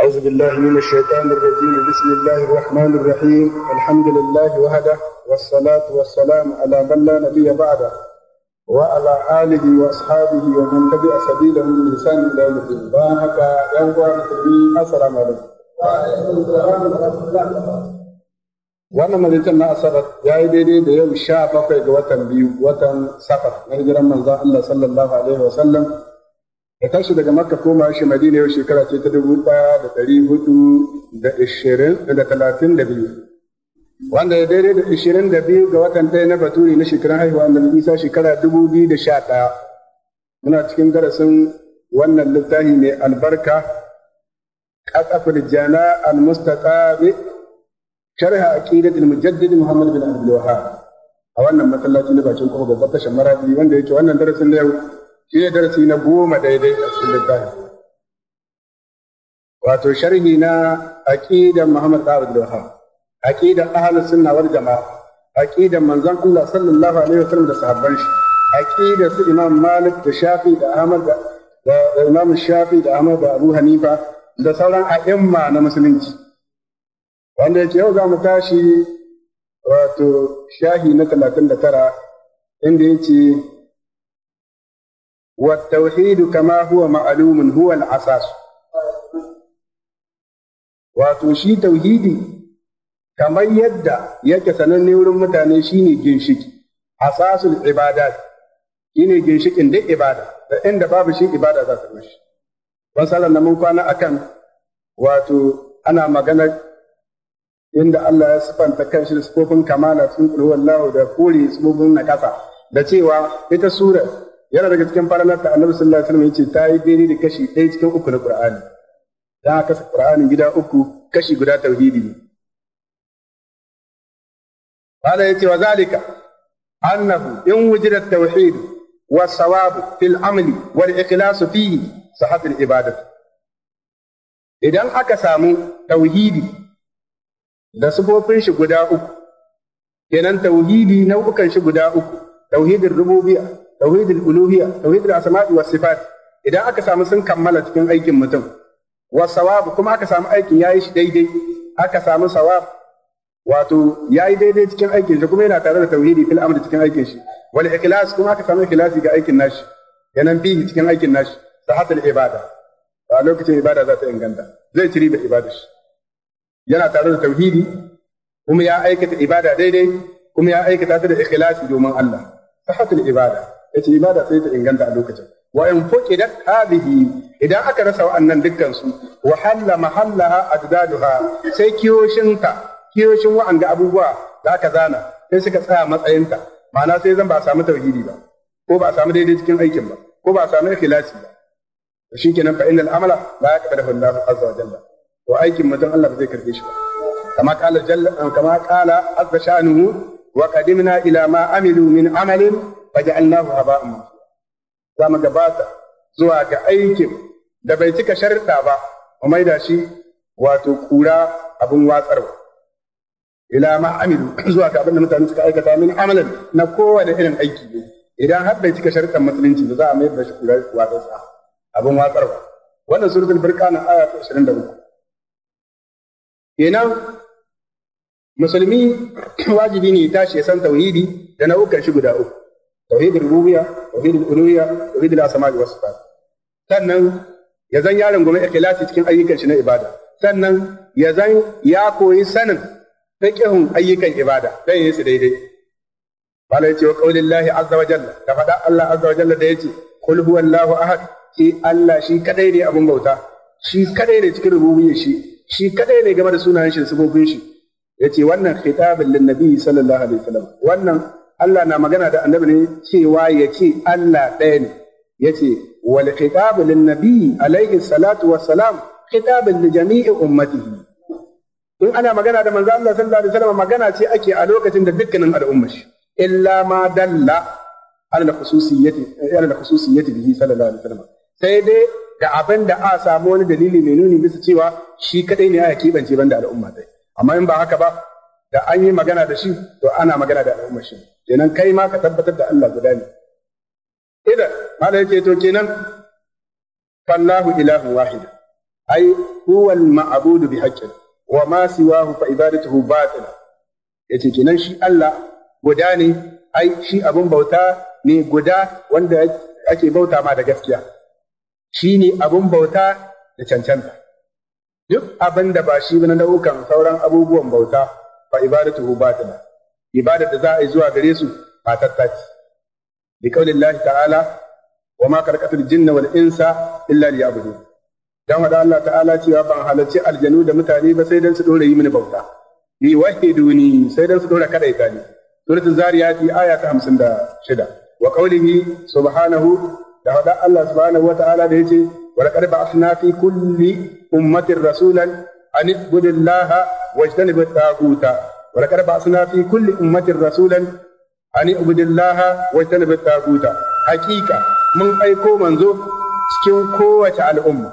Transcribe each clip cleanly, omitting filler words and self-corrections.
أعوذ بالله من الشيطان الرجيم. بسم الله الرحمن الرحيم. الحمد لله وحده والصلاة والسلام على من لا نبي بعده وعلى آله وأصحابه ومن تبع سبيله بإحسان إلى يوم الدين. بارك يا مسلمين السلام عليكم. wannan majalisar na asabar ya yi daidai da yau 17 ga watan biyu watan safar na hijiran manzon Allah sallallahu alaihi wa sallam ya tashi daga makka koma shi madina yau shekara ce ta 1432 wanda ya daidai da 22 ga watan ɗaya na baturi na shekaran haihuwa annabi isa shekara 2011. muna cikin darasin wannan littafi mai albarka qataful jana al-mustaqabi sharh aqidat al-mujaddid Muhammad bin Abdul Wahhab a wannan masallaci na bakin kofar babbar tashar Maradi, wanda yake wannan darasin na yau shi ne darasi na 10 daidai a cikin littafi, wato sharhi na aqidan Muhammad bin Abdul Wahhab, aqidan ahlus sunna wal jamaa, aqidan manzon Allah sallallahu alaihi wasallam da sahabban shi, aqidan su Imam Malik da Shafi da Ahmad da Imam Shafi da Ahmad da Abu Hanifa da sauran a'imma na musulunci, wanda yake yau za mu tashi wato shahi na 39 inda yake wa tauhidu kama huwa ma'lumun huwa al-asas. Wato shi tauhidi kamar yadda yake sananne wurin mutane shine ginshiki, asasul ibadat shine ginshikin duk ibada, da inda babu shi ibada za ta rushe. Ban sallan da mun kwana akan wato ana magana inda Allah ya sifanta kanshi da sifofin kamala sun kulhu wallahu da kore sifofin na kasa, da cewa ita sura yana daga cikin faralar da Annabi sallallahu alaihi wasallam yace ta yi daidai da kashi 1 cikin 3 na Qur'ani. Dan haka Qur'anin gida 3, kashi guda tauhidi ne. Allah yace wa zalika annahu in wujida at-tauhid wa sawabu fil amali wal ikhlas fihi sahhat al-ibadah. Idan aka samu tauhidi da sifofin shi guda 3, kenan tauhidi nau'ukan shi guda 3, tauhidin rububiyya, tauhidul uluhiyya, tauhidul asma'i was sifat, idan aka samu sun kammala cikin aikin mutum, wa sawab kuma aka samu aikin yayi shi daidai, aka samu sawab wato yayi daidai cikin aikin shi kuma yana tare da tauhidi fil amri cikin aikin shi, wal ikhlas kuma aka samu ikhlasi ga aikin nashi, kenan bihi cikin aikin nashi, sahatul ibada, a lokacin ibada za ta inganta, zai ci riba ibadar shi. Yana tare da tauhidi kuma ya aikata ibada daidai kuma ya aikata ta da ikhlasi domin Allah, sahatul ibada, yace ibada sai ta inganta a lokacin. Wa in fuqidat hadhihi, idan aka rasa wa'annan dukkan su, wa halla mahallaha addaduha, sai kiyoshin wa'anga abubuwa da aka zana sai suka tsaya matsayinta, ma'ana sai zan ba a samu tauhidi ba, ko ba a samu daidai cikin aikin ba, ko ba a samu ikhlasi ba, to shikenan fa innal amala la yaqbalu Allahu azza wa jalla, to aikin mutum Allah ba zai karbe shi ba. kama qala azza sha'nuhu wa qadimna ila ma amilu min amalin faj'alnahu haba'an mansura. Za mu gabata zuwa ga aikin da bai cika sharuɗa ba, mu maida shi wato kura abin watsarwa. Ila ma amilu, zuwa ga abin da mutane suka aikata min amalin na kowane irin aiki ne, idan har bai cika sharuɗan musulunci ba za a mayar da shi kura watsarwa abin watsarwa. Wannan suratul Furqan aya 23. Kenan musulmi wajibi ne tashi ya san tauhidi da nau'ukan shi guda 3, tauhidul rububiyya, tauhidul uluhiyya, tauhidul asma'i was sifat. Sannan ya zan yaron gome ikhlasi cikin ayyukan shi na ibada, sannan ya zan ya koyi sanin fiqhun ayyukan ibada dan yi su daidai. Bala yace wa qaulillahi azza wa jalla, da faɗa Allah azza wa jalla da yace qul huwallahu ahad, shi Allah shi kadai ne abun bauta, shi kadai ne cikin rububiyyar shi kadai ne game da sunayen shi da sifofin shi. Yace wannan khitabin lin nabi sallallahu alaihi wasallam, wannan Allah na magana da annabi ne cewa yace Allah ɗaya ne. Yace wal khitabu lin nabi alaihi salatu wassalam khitabun li jami'i ummatihi. In ana magana da manzo Allah sallallahu alaihi wasallam, magana ce ake a lokacin da dukkanin al'ummar shi, illa ma dalla ala khususiyyati bihi sallallahu alaihi wasallam, sai dai da abin da a samu wani dalili mai nuni bisa cewa shi kadai ne ya kibance banda al'umma dai. Amma in ba haka ba, da an yi magana da shi to ana magana da al'umma shi, kenan kai ma ka tabbatar da Allah guda ne. Idan mala yake to kenan fallahu ilahun wahid, ai huwa al-ma'budu bi haqqin wa ma siwahu fa ibadatuhu batila. Yace kenan shi Allah guda ne, ai shi abun bauta ne guda wanda ake bauta ma da gaskiya, shi ne abun bauta da cancanta. Duk abin da ba shi na nau'ukan sauran abubuwan bauta fa ibadatuhu batila, ibadar da za a yi zuwa gare su ba tattaci. Bi qaulillahi ta'ala wa ma khalaqatul jinna wal insa illa liya'budun. Dan wada Allah ta'ala cewa ban halarci aljanu da mutane ba sai dan su dore yi mini bauta. Li wahiduni sai dan su dore kadaita ni. Suratul Zariyat aya ta 56. Wa qaulihi subhanahu da wada Allah subhanahu wa ta'ala da yace wa laqad ba'athna fi kulli ummatin rasulan an ibudullaha wajtanibut taguta. Wa laqad ba'athna fi kulli ummatin rasulan an ibudullaha wajtanibut taguta. Hakika mun aiko manzo cikin kowace al'umma.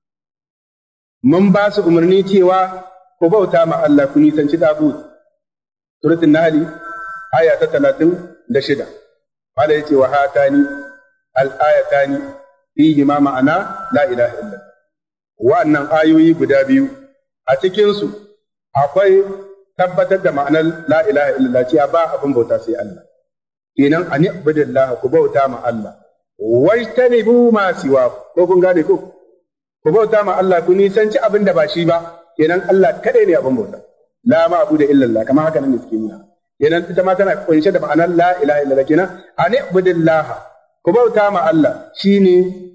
Mun ba su umarni cewa ku bauta ma Allah ku nisanci tagut. Suratul Nahl aya ta 36. Wala yace wa hatani al-ayatani fihi ma ma'ana la ilaha illa. Wa'annan ayoyi guda biyu a cikin su akwai tabbatar da ma'anar la ilaha illallah cewa ba abin bauta sai Allah. Kenan ani ibudillah ku bauta ma Allah. Wajtanibu ma siwa ko kun gane ko? Ku bauta ma Allah ku nisanci abin da ba shi ba, kenan Allah kadai ne abin bauta. La ma'budu illallah kamar haka nan ne suke nuna. Kenan ita ma tana kunshe da ma'anar la ilaha illallah kenan ani ibudillah ku bauta ma Allah shine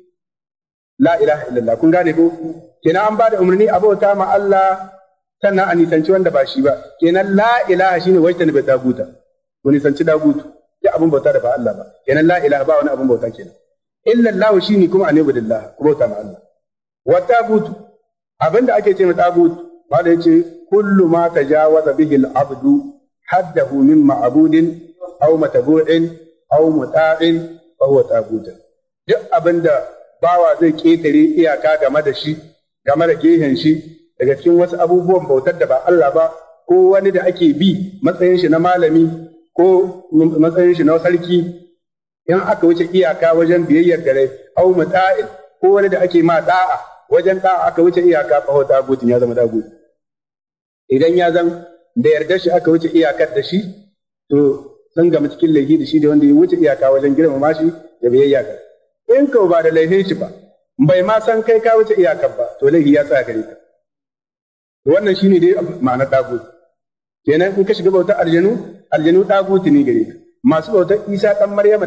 la ilaha illallah kun gane ko? Kenan an ba da umarni a bauta ma Allah sannan a nisanci wanda ba shi ba. Kenan la ilaha shine wajtanibu taguta. Ku nisanci dagutu. Ya abin bauta da ba Allah ba. Kenan la ilaha ba wani abin bauta kenan. Illallah shine kuma ani ibudillah ku bauta ma Allah. Wa tagutu abinda ake ce ma tagut wanda yace kullu ma tajawaza bihi al-abdu haddahu min ma'budin aw matabu'in aw muta'in fa huwa tagut. Duk abinda bawa zai ketare iyaka game da shi game da gehen shi daga cikin wasu abubuwan bautar da ba Allah ba ko wani da ake bi matsayin shi na malami ko matsayin shi na sarki in aka wuce iyaka wajen biyayyar gare aw muta'in ko wani da ake ma da'a wajen da'a aka wuce iyaka fa huwa tagut ya zama tagut. Idan ya zan da yarda shi aka wuce iyakar da shi to sun gama cikin laifi da shi da wanda ya wuce iyaka wajen girmama shi da biyayya ga. In ka ba da laifin shi ba bai ma san kai ka wuce iyakar ba to laifi ya tsaya gare ka. To wannan shine dai ma'anar tagut. Kenan in ka shiga bautar aljanu tagut ne gare ka. Masu bautar Isa dan Maryama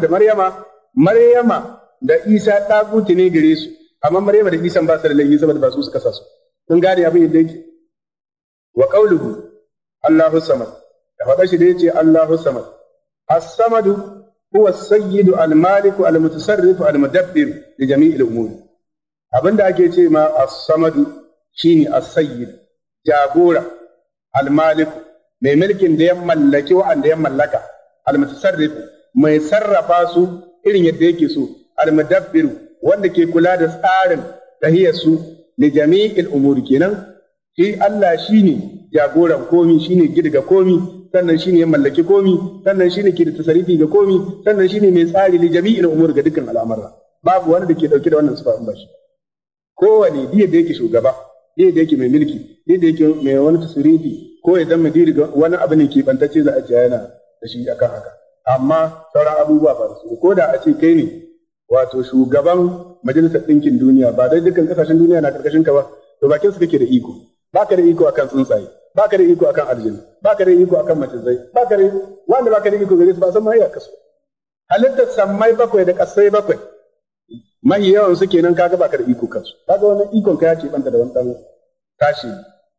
da Isa tagut ne gare su. Amma Maryama da Isa ba su da laifi saboda ba su suka sa su. Kun gane abin yadda yake. Wa qawluhu Allahu samad. Da faɗa shi da yace Allahu samad. As-samadu huwa as-sayyidu al-maliku al-mutasarrifu al-mudabbir li jami'il umur. Abinda ake ce ma as-samadu shine as-sayyid, jagora, al-maliku, mai mulkin da ya mallaki wa'anda ya mallaka, al-mutasarrifu, mai sarrafa su irin yadda yake so, al-mudabbir wanda ke kula da tsarin tahiyarsu da jami'il umuri kenan shi Allah shine jagoran komi shine girga komi sannan shine ya mallaki komi sannan shine ke da tasarifi ga komi sannan shine mai tsari da jami'il umuri ga dukkan al'amura babu wanda ke dauke da wannan sifa in ba shi kowane diya da yake shugaba diya da yake mai mulki diya da yake mai wani tasarifi ko ya zama dirga wani abu ne ke bantacce za a ce yana da shi akan haka amma sauran abubuwa ba su ko da a ce kai ne wato shugaban majalisar ɗinkin duniya ba dai dukkan kasashen duniya na karkashin ka ba to bakin su kake da iko baka da iko akan tsuntsaye baka da iko akan aljinu baka da iko akan macizai baka da wanda baka da iko gare su ba san mai kasu halittar sammai bakwai da kasai bakwai mai yawan su kenan kaga baka da iko kansu kaga wannan ikon ka ya ce banta da wani dan tashi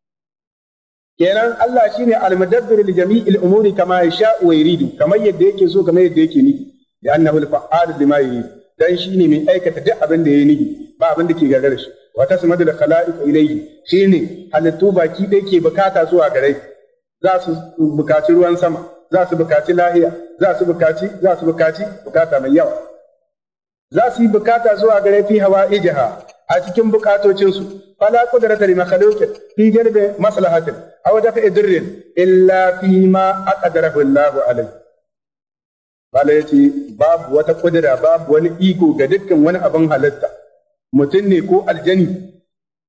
kenan Allah shine al-mudabbir li jami'il umuri kama yasha wa yuridu kamar yadda yake so kamar yadda yake nufi da annahu al-fa'al lima yuridu dan shine mai aikata duk abin da yayi nufi ba abin da ke gagara shi wa tasmadu da khala'iq ilayhi shine halittu baki da yake bukata zuwa gare za su bukaci ruwan sama za su bukaci lahiya za su bukaci bukata mai yawa za su yi bukata zuwa gare fi hawa'ijaha a cikin bukatocinsu fala qudrata li makhluqin fi jalbi maslahatin aw dafa'i dirrin illa fi ma aqdarahu Allahu alayhi bala yace babu wata kudura babu wani iko ga dukkan wani abin halitta mutum ne ko aljani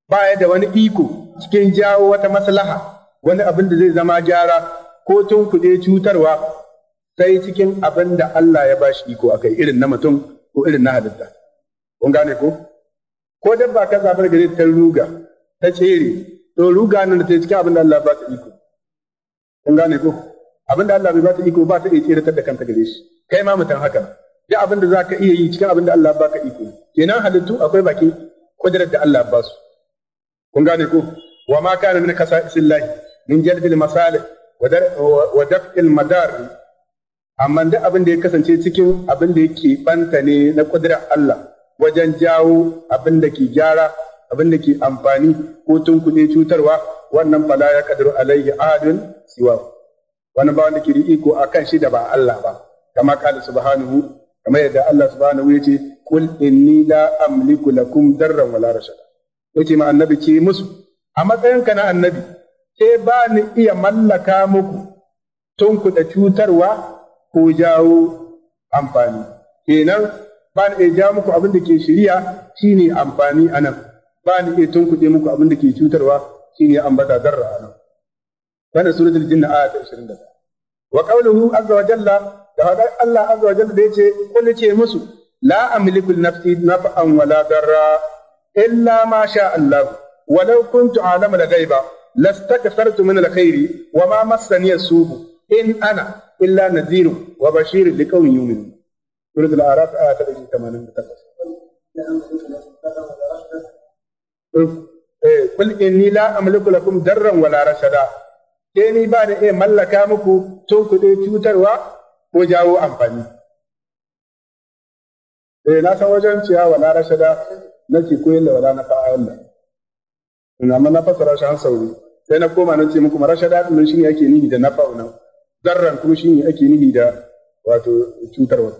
baya da wani iko cikin jawo wata maslaha, wani abin da zai zama gyara ko tunkuɗe cutarwa sai cikin abin da Allah ya bashi iko akai, irin na mutum ko irin na halitta. Kun gane ko? Ko dabba ka zabar gare ta ruga ta tsere, to ruga nan da ta cikin abin da Allah ba ta iko. Kun gane ko? Abin da Allah bai ba ta iko ba ta iya tsere da kanta gare shi. Kai ma mutum haka. Duk abin da za ka iya yi cikin abin da Allah ba ka iko. Kenan halittu akwai bakin kudirar da Allah ba su. Kun gane ko? Wa ma kana min kasa'isillahi min jalbil masalih wa daf'il madar. Amma duk abin da ya kasance cikin abin da yake banta ne na kudirar Allah wajen jawo abin da ke gyara, abin da ke amfani ko tunkuɗe cutarwa, wannan fala ya kadiru alaihi ahadun siwa. Wani ba wanda ke da iko akan shi da ba Allah ba. Kama kala subhanahu, kamar yadda Allah subhanahu ya ce, kul inni la amliku lakum darran wala rashada. Yace ma annabi ce musu, a matsayinka na annabi, sai ba ni iya mallaka muku tunkuɗe cutarwa ko jawo amfani. Kenan ba ni iya jawo muku abin da ke shiriya shine amfani anan. Ba ni iya tunkuɗe muku abin da ke cutarwa shine ambata darra anan. Wannan suratul jinn aya ta 21. Wa qawluhu azza wa jalla, da hadar Allah azza wa jalla da yace kullu ce musu la amliku li nafsi naf'an wala darra illa ma sha Allah walau kuntu a'lamu al-ghaiba lastakthartu min al-khairi wa ma massani as-su'u in ana illa nadhirun wa bashirun liqaumin yu'minun. Suratul A'raf aya ta 88. Qul inni la amliku lakum darran wala rashada. Ke ni ba da iya mallaka muku tunkuɗe cutarwa ko jawo amfani. Na san wajen ciya wala rashada nake koyin da wala na fa'ayan nan. Amma na fassara shi an sauri. Sai na koma na ce muku rashada din shi ne ake nihi da nafa'u nan. Darran kuma shi ne ake nihi da wato cutarwa.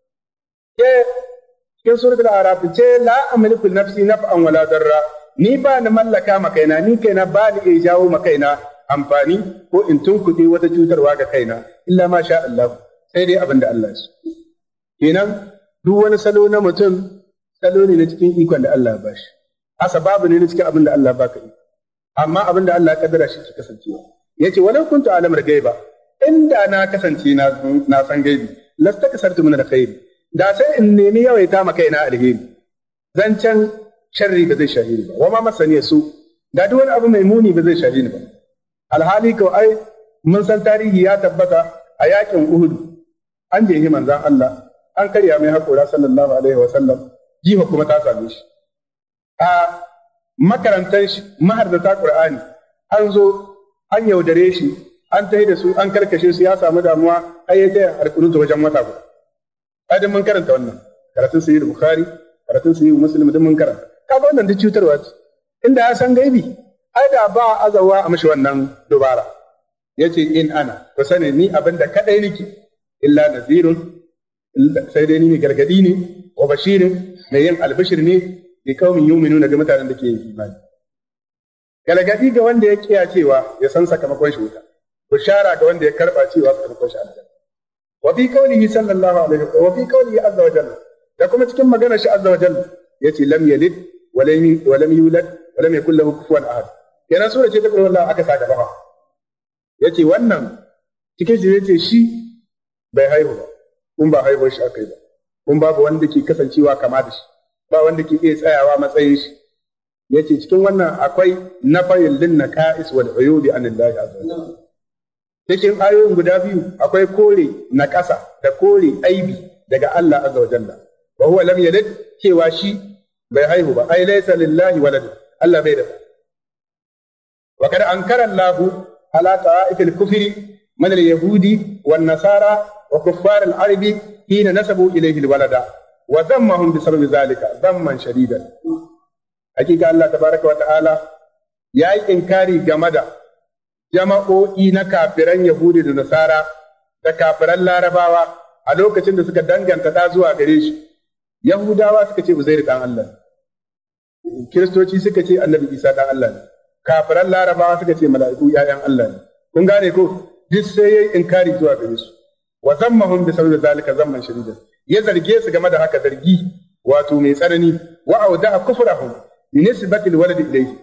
Ke cikin suratul A'raf ce la amliku nafsi naf'an wala darra. Ni ba ni mallaka ma kaina, ni kaina ba ni iya jawo ma kaina amfani ko in tunkuɗe wata cutarwa ga kaina illa ma sha Allah, sai dai abin da Allah ya so. Kenan duk wani salo na mutum salo ne na cikin ikon da Allah ya bashi, babu ne na cikin abin da Allah ya baka iko, amma abin da Allah ya kaddara shi ke kasancewa. Yace walau kuntu alamar gaiba, inda na kasance na san gaibi lastakasartu min alkhairi, da sai in nemi yawaita ma kaina alheri, zancen sharri ba zai shahiri ba, wa ma masani su, da duk wani abu mai muni ba zai shahiri ba. Alhali ko ai mun san tarihi ya tabbata a yakin Uhud an jehi manzan Allah, an karya mai haƙora sallallahu alaihi wa sallam, jiha kuma ta same shi. A makarantar shi mahardata Qur'ani an zo an yaudare shi, an tahi da su an karkashe su, ya samu damuwa ai ya taya alƙunutu wajen wata guda. Ai mun karanta wannan karatun sahih Bukhari, karatun sahih Muslim din mun karanta. Kaga wannan duk cutarwa ce. Inda ya san gaibi ai da ba azawa a mashi wannan dubara. Yace in ana ku sani ni abinda kadai nake illa nazirun, sai dai ni mai gargadi ne, wa bashirin mai yin albashir ne li qaumin yu'minuna ga mutanen da ke yin imani. Gargadi ga wanda ya kiya cewa ya san sakamakon shi wuta, bishara ga wanda ya karba cewa sakamakon shi aljanna. Wa fi qawlihi sallallahu alaihi wa fi qawlihi azza wa jalla, da kuma cikin maganar shi azza wa jalla yace lam yalid wa lam yulad wa lam yakul lahu kufuwan ahad. Yana sura ce ta Qur'an Allah aka saka gaba. Yace wannan cikin shi yace shi bai haihu ba, kun ba haihuwar shi akai ba, kun babu wanda ke kasancewa kama da shi, ba wanda ke iya tsayawa matsayin shi. Yace cikin wannan akwai nafayil lin naqais wal uyubi anillahi azza wa jalla. Cikin ayoyin guda biyu akwai kore na ƙasa da kore aibi daga Allah azza wa jalla. Wa huwa lam yalid, cewa shi bai haihu ba, ai laysa lillahi walad, Allah bai da. Wa kad ankara Allah ala ta'ifil kufri min al-yahudi wan nasara wa kuffar al-arabi hina nasabu ilayhi al-walada wa dhammahum bi sababi zalika dhamman shadidan. Hakika Allah tabaraka wa ta'ala ya yi inkari game da jama'o'i na kafiran Yahudi da Nasara da kafiran Larabawa a lokacin da suka danganta da zuwa gare shi. Yahudawa suka ce Uzairu dan Allah ne, Kiristoci suka ce Annabi Isa dan Allah ne, kafiran Larabawa suka ce mala'iku ƴaƴan Allah ne. Kun gane ko? Duk sai yayi inkari zuwa gare su. Wa zammahum bi sababi zalika zamman shadidan. Ya zarge su game da haka zargi wato mai tsanani, wa auda kufrahum bi nisbati alwalad ilayhi,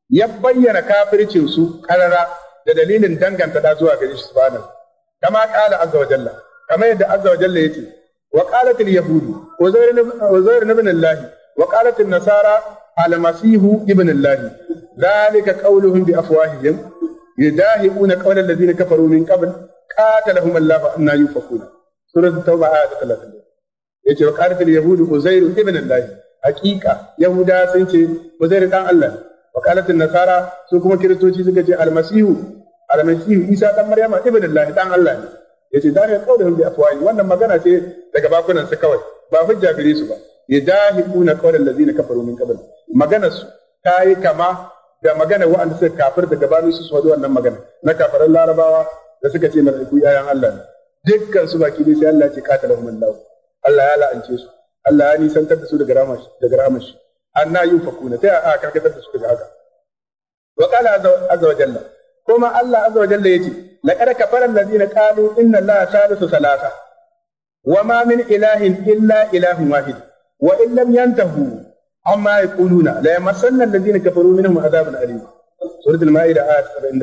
ya bayyana kafircin su karara da dalilin danganta da zuwa gare shi subhanahu kama qala azza wa jalla kama yadda azza wa jalla yace wa qalat al yahud uzair ibn allah wa qalat an nasara al masih ibn allah dhalika qawluhum bi afwahihim yudahibuna qawla alladhina kafaru min qabl qatalahum allah anna yufakuna surah at-tauba ayat 30 yace wa qalat al yahud uzair ibn allah haqiqa yahuda sun ce uzair dan allah wa qalat an nasara su kuma kiristoci suka ce al masih isa dan maryama ibn allah dan allah ne yace da ya kaulihim bi afwahi wannan magana ce daga bakunan su kawai ba hujja gare su ba yadahibuna qawlan allazina kafaru min qabl maganar su tayi kama da magana wa'anda suka kafir da gabanin su wadi wannan magana na kafiran larabawa da suka ce malaiku yayan Allah ne dukkan su baki dai sai Allah ya ce qatalahum Allah Allah ya la'ance su Allah ya nisantar da su daga ramashi anna yufakuna sai a karkatar da su daga haka wa qala azza wa jalla kuma Allah azza wa jalla yace laqad kafara allazina qalu inna allaha thalithu thalatha wa ma min ilahin illa ilahun wahid wa in lam yantahu amma yaquluna la yamassanna allazina kafaru minhum adhabun alim suratul maida ayat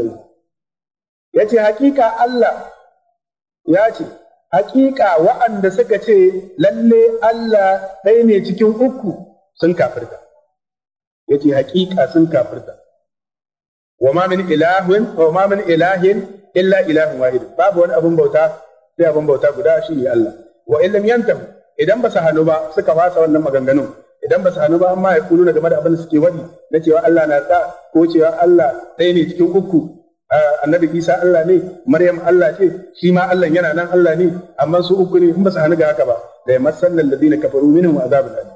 73 yace hakika Allah yace hakika wa'anda suka ce lalle Allah ɗaya ne cikin uku sun kafirta yace hakika sun kafirta wa ma min ilahin illa ilahun wahid babu wani abun bauta sai abun bauta guda shine Allah wa illam yantahu idan ba su hannu ba suka fasa wannan maganganun idan ba su hannu ba amma ya kuluna game da abin da suke wadi na cewa Allah na da ko cewa Allah ɗaya ne cikin uku annabi Isa Allah ne Maryam Allah ce shi ma Allah yana nan Allah ne amma su uku ne in ba su hannu ga haka ba da ya masallal ladina kafaru minhum azabun alim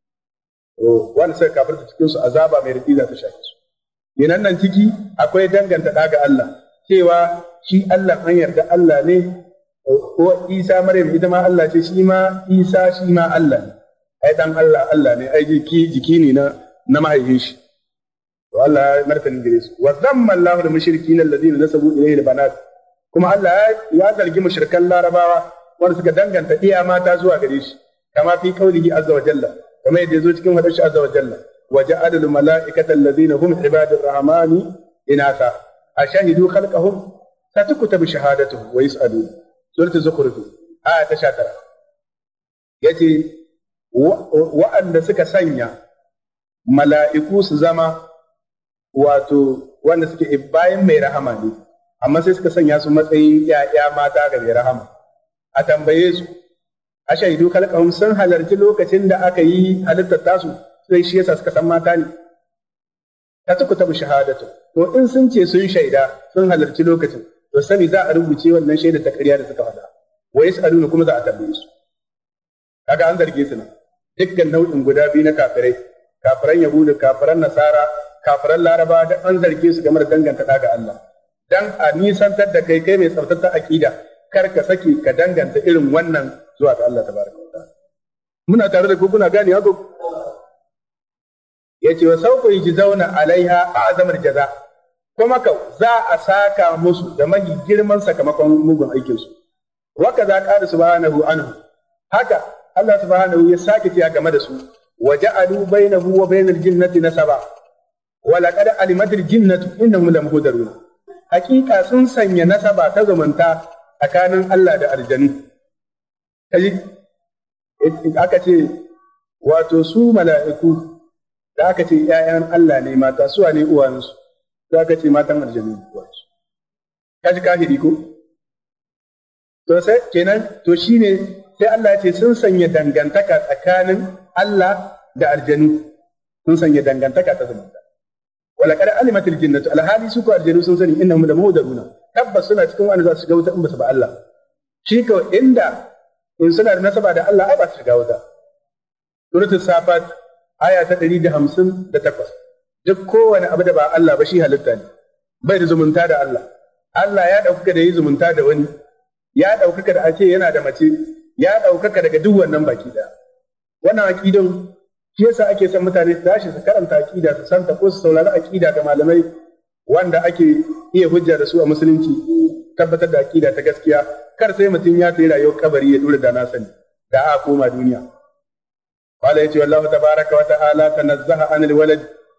wanda suka kafirta cikin su azaba mai ridi za ta shafe su yanan nan ciki akwai danganta da ga Allah cewa shi Allah an yarda Allah ne ko Isa Maryam ita ma Allah ce shi ma Isa shi ma Allah ne ai dan Allah ne ai jiki ne na mahaifin shi to Allah ya martani gare su wa zamma Allahu da mushrikin alladhina nasabu ilayhi banat kuma Allah ya zargi mushrikan larabawa wanda suka danganta iya mata zuwa gare shi kama fi qaulihi azza wa jalla kama yadda yazo cikin hadisi azza wa jalla wa ja'ala al malaikata alladhina hum ibadur rahmani inatha ashahidu khalqahum satukutabu shahadatuhum wa yus'alun suratul zukhruf aya ta 19 yace wa'anda suka sanya mala'iku su zama wato wanda suke bayan mai rahama ne amma sai suka sanya su matsayin ƴaƴa mata ga mai rahama a tambaye su ashahidu khalqahum sun halarci lokacin da aka yi halittar tasu sai shi yasa suka san mata ne satukutabu shahadatuhum to in sun ce sun shaida sun halarci lokacin to sani za a rubuce wannan shaida ta ƙarya da suka faɗa wa yas'aluna kuma za a tambaye su kaga an zarge su nan dukkan nau'in guda biyu na kafiran yahudu kafiran nasara kafiran laraba da an zarge su game da danganta da ga Allah dan a nisantar da kai mai tsaftatar akida kar ka saki ka danganta irin wannan zuwa ga Allah tabaraka wa ta'ala muna tare da ku kuna gane haka yace wa sawfa yujzauna alaiha a'zamul jaza kuma ka za a saka musu da mahi girman sakamakon mugun aikin su wa kaza qala subhanahu anhu haka Allah subhanahu ya sake tiya game da su wa ja'alu bainahu wa bainal jinnati nasaba wa laqad alimatil jinnatu innahum lamuhdarun hakika sun sanya nasaba ta zumunta tsakanin Allah da aljanu kaji aka ce wato su mala'iku da aka ce ƴaƴan Allah ne mata su ne uwansu da aka ce matan aljanu uwansu kaji kafiri ko to sai kenan to shine sai Allah ya ce sun sanya dangantaka tsakanin Allah da aljanu sun sanya dangantaka ta zumunta wala kada alimatul jinnatu alhali su ko aljanu sun sani innahum la muhdaruna tabbas suna cikin wanda za su shiga wuta in ba su ba Allah shi ko inda in suna da nasaba da Allah ai ba su shiga wuta suratul safat aya ta 158 duk kowane abu da ba Allah ba shi halitta ne bai da zumunta da Allah Allah ya dauka da yi zumunta da wani ya ɗaukaka da ake yana da mace ya ɗaukaka daga duk wannan baki da wannan aƙidan shi yasa ake son mutane su tashi su karanta aƙida su santa ko su saurari aƙida ga malamai wanda ake iya hujja da su a musulunci tabbatar da aƙida ta gaskiya kar sai mutum ya tayi rayuwar kabari ya dora da na sani da a koma duniya qala yace wallahu tabaraka wa ta'ala tanazzaha anil walad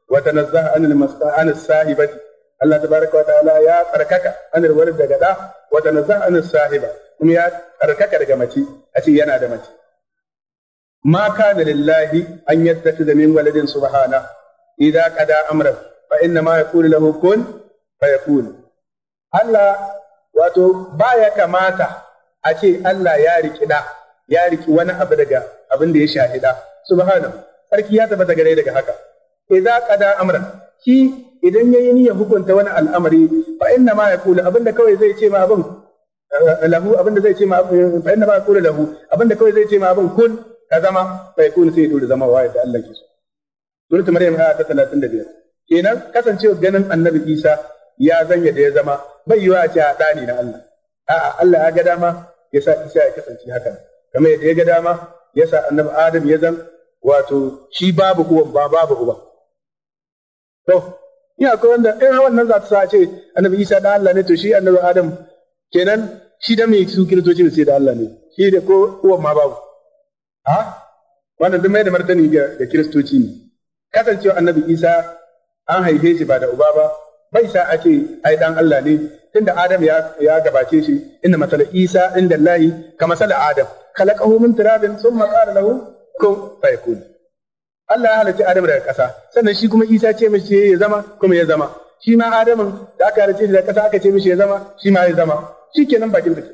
wa tanazzaha an sahibati Allah tabaraka wa ta'ala ya tsarkaka anil walad daga da wa tanazzaha an sahiba kuma ya tsarkaka daga mace a ce yana da mace ma kana lillahi an yattakhidha min waladin subhana idza qada amran fa inna ma yaqulu lahu kun fayakun Allah wato baya kamata a ce Allah ya riki wani abu daga abin da ya shahida subhanahu sarki ya tabbata gare daga haka idza qada amran shi idan yayi niyyar hukunta wani al'amari fa inna ma yaqulu abinda kawai zai ce ma abin lahu abinda zai ce ma fa inna ma yaqulu lahu abinda kawai zai ce ma abin kun ka zama fa yakun sai dole zama waye da Allah ke so suratul maryam ayat 35 kenan kasancewa ganin annabi Isa ya zanya da ya zama bai yiwa a ce a dani na Allah a'a Allah ya ga dama ya sa Isa ya kasance haka kamar yadda ya ga dama ya sa annabi Adam ya zan wato shi babu uwan ba babu uba to ina akwai wanda in wannan za ta sa ce annabi Isa da Allah ne to shi annabi Adam kenan shi da mai su kiristoci sai da Allah ne shi da ko uwan ma babu ha wannan duk mai da martani ga kiristoci ne kasancewa annabi Isa an haife shi ba da uba ba bai sa ake ai dan Allah ne tunda Adam ya gabace shi inna masala Isa inda Allah ka masala Adam khalaqahu min turabin thumma qala lahu kun fayakun Allah ya halarci Adam daga ƙasa sannan shi kuma Isa ce mishi ya zama kuma ya zama shi ma Adamin da aka halarci daga ƙasa aka ce mishi ya zama shi ma ya zama shikenan bakin take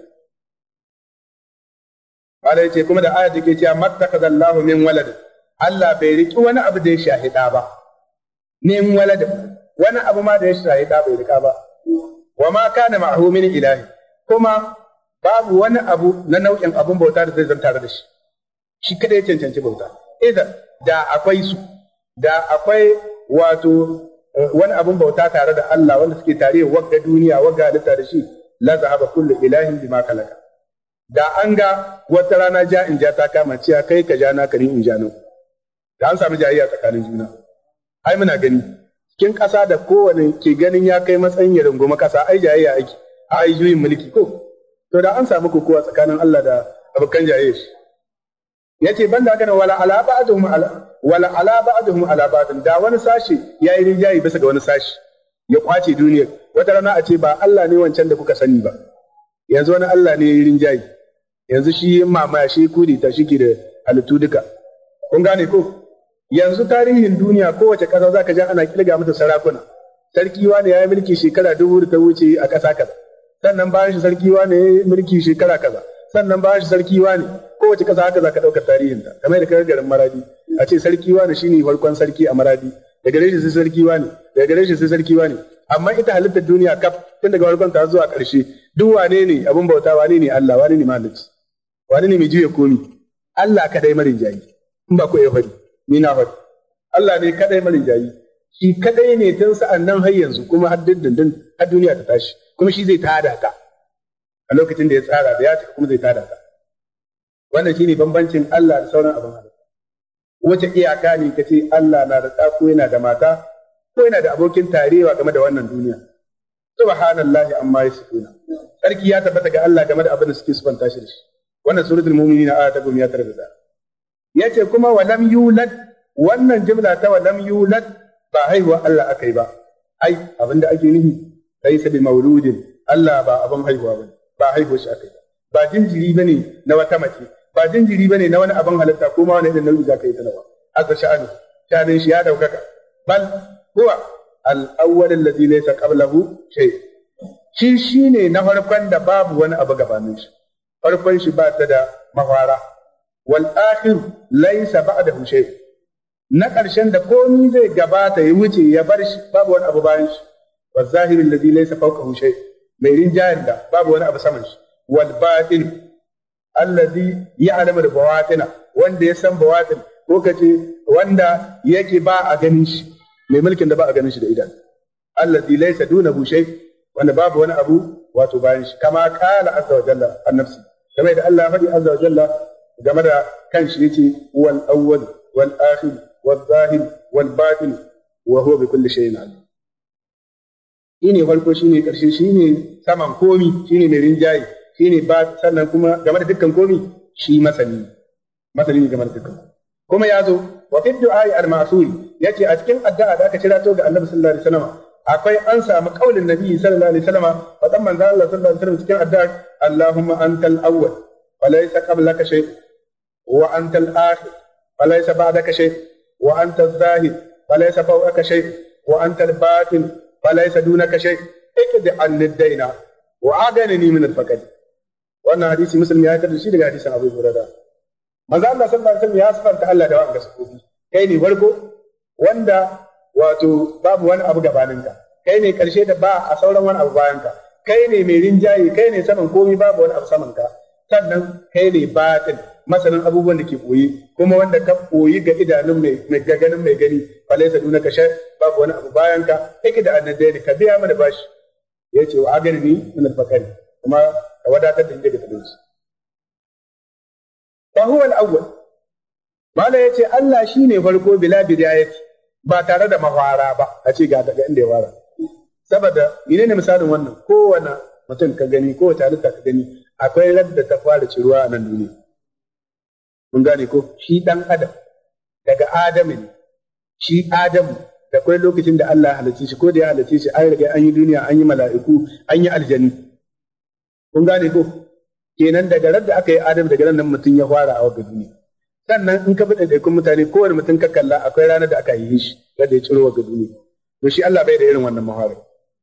Allah ya ce kuma da ayat ke cewa mattakhadallahu min walad Allah bai riki wani abu da ya shahida ba min walad wani abu ma da ya shahida bai rika ba wa ma kana ma'ahu min ilahi kuma babu wani abu na nau'in abun bauta da zai zanta da shi shi kada ya cancanci bauta idan da akwai su da akwai wato wani abun bauta tare da Allah wanda suke tare wagga duniya wagga halitta da shi la zahaba kullu ilahin bima kalaka da an ga wata rana ja in ja ta kama ciya kai ka ja na kari in ja nan da an samu jayayya tsakanin juna ai muna gani cikin ƙasa da kowane ke ganin ya kai matsayin ya runguma ƙasa ai jayayya ake a ai juyin mulki ko to da an samu kokowa tsakanin Allah da abokan jayayya shi yace banda haka ne wala ala ba'dhum ala ba'dhin da wani sashi yayi rinjayi bisa ga wani sashi ya kwace duniyar wata rana a ce ba Allah ne wancan da kuka sani ba yanzu wani Allah ne yayi rinjayi yanzu shi mamaya shi kudi ta shike da halittu duka kun gane ko yanzu tarihin duniya kowace ƙasa zaka ji ana kilga mata sarakuna sarki wani ya yi mulki shekara 2000 da ta wuce a ƙasa kaza sannan bayan shi sarki wani ya yi mulki shekara kaza sannan bayan shi sarki wani kowace ƙasa haka zaka ɗauka tarihin ta kamar da kaga garin Maradi a ce sarki wani shine farkon sarki a Maradi daga gare shi sai sarki wani daga gare shi sai sarki wani amma ita halittar duniya kaf tun daga farkon ta zuwa ƙarshe duk wane ne abun bauta wane ne Allah wane ne mahalicci wane ne mai juya komi Allah kadai marin jayi in ba ku ya faɗi ni na faɗi Allah ne kadai marin jayi shi kadai ne tun sa'an nan har yanzu kuma har dindindin har duniya ta tashi kuma shi zai tada ka a lokacin da ya tsara da ya cika kuma zai tada ka wannan shine bambancin Allah da sauran abin halitta wace iyaka ne kace Allah na da ɗa ko yana da mata ko yana da abokin tarewa game da wannan duniya subhanallahi amma yasifuna sarki ya tabbata ga Allah game da abin da suke subanta shi da shi wannan suratul mu'minin aya ta 19 yace kuma walam yulad wannan jumla ta walam yulad ba haihuwa Allah akai ba ai abinda ake nufi laysa bi mauludin Allah ba abin haihuwa bane ba haihuwa shi akai ba jinjiri bane na wata mace ba jinjiri bane na wani abin halitta ko ma wani irin nau'i zaka yi talawa azza sha'anu shanin shi ya daukaka bal huwa al-awwal alladhi laysa qablahu shay shi shine na farkon da babu wani abu gabanin shi farkon shi ba ta da mafara wal akhir laysa ba'dahu shay na ƙarshen da komai zai gabata ya wuce ya bar shi babu wani abu bayan shi wal zahir alladhi laysa fawqahu shay mai rinjayen da babu wani abu saman shi wal batin alladhi ya'lamu al bawatina wanda ya san bawatin ko kace wanda yake ba a ganin shi mai mulkin da ba a ganin shi da idan alladhi laysa dunahu shay wanda babu wani abu wato bayan shi kama qala azza wa jalla an nafsi kamar da Allah faɗi azza wa jalla game da kanshi yace wal awwal wal akhir wal zahir wal batin wa huwa bi kulli shay'in alim shine farko shine karshe shine saman komi shine mai rinjaye shine ba sannan kuma game da dukkan komi shi masani ne game da dukkan kuma ya zo wa fi du'a al-ma'suri yace a cikin addu'a da aka kira to ga Annabi sallallahu alaihi wasallam akwai an samu kaulin Nabi sallallahu alaihi wasallam fadan manzo Allah sallallahu alaihi wasallam cikin addu'a Allahumma antal awwal wa laysa qablaka shay wa antal akhir wa laysa ba'daka shay wa antal zahir wa laysa fawqaka shay wa antal batin wa laysa dunaka shay ikdi anni ad-dayna wa aganini min al-faqr. Wannan hadisi Muslim ya karanta shi daga hadisin Abu Hurairah. Manzo Allah sallallahu alaihi wasallam ya sifanta Allah da wa'anga sifofi. Kai ne farko wanda wato babu wani abu gabaninka. Kai ne karshe da ba a sauran wani abu bayanka. Kai ne mai rinjaye, kai ne saman komai babu wani abu samanka. Sannan kai ne batin masanin abubuwan da ke koyi kuma wanda ka koyi ga idanun mai ganin mai gani falaisa duna ka shay babu wani abu bayanka. Yake da annadaini ka biya mana bashi. Yace wa agarni min al-fakari kuma ka wadatar da daga talauci. Fa huwa al-awwal. Mala yace Allah shine farko bila bidayati ba tare da mafara ba a ce ga daga inda ya fara. Saboda menene misalin wannan kowane mutum ka gani ko wata halitta ka gani akwai radda ta fara ciruwa a nan duniya. Mun gane ko shi dan adam daga Adamu ne. Shi Adamu da akwai lokacin da Allah ya halicce shi ko da ya halicce shi an riga an yi duniya an yi mala'iku an yi aljanni. Kun gane ko kenan daga ran da aka yi Adam daga nan mutum ya fara a wagga duniya. Sannan in ka bi ɗaiɗaikun mutane kowane mutum ka kalla akwai ranar da aka yi shi da ya ciro wagga duniya. To shi Allah bai da irin wannan maharar.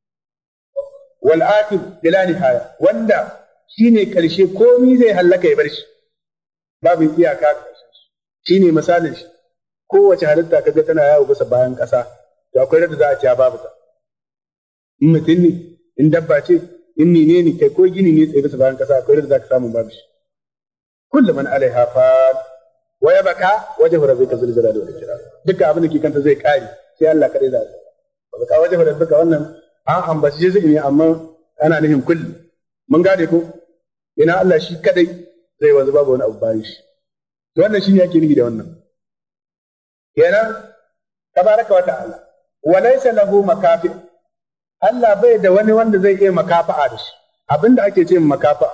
Wal akhir bila nihaya wanda shine karshe komai zai hallaka ya bar shi. Babu iyaka karshen shi. Shine misalin shi. Kowace halitta kaga tana yawo bisa bayan ƙasa to akwai ran da za a ci babu ta. In mutum ne in dabba ce in ne kai ko gini ne tsaye bisa bayan kasa akwai da zaka samu babu shi kullu man alaiha fan wa yabqa wajhu rabbika zul jalali wal ikram duka abin da ke kanta zai kare sai Allah kadai za ya baka wajhu rabbika wannan an ambace shi ne amma ana nufin kullu mun gane ko ina Allah shi kadai zai wanzu babu wani abu bayan shi to wannan shine yake nufi da wannan kenan tabaraka wa ta'ala wa laysa lahu makafi Allah bai da wani wanda zai iya makafa'a da shi abinda ake ce makafa'a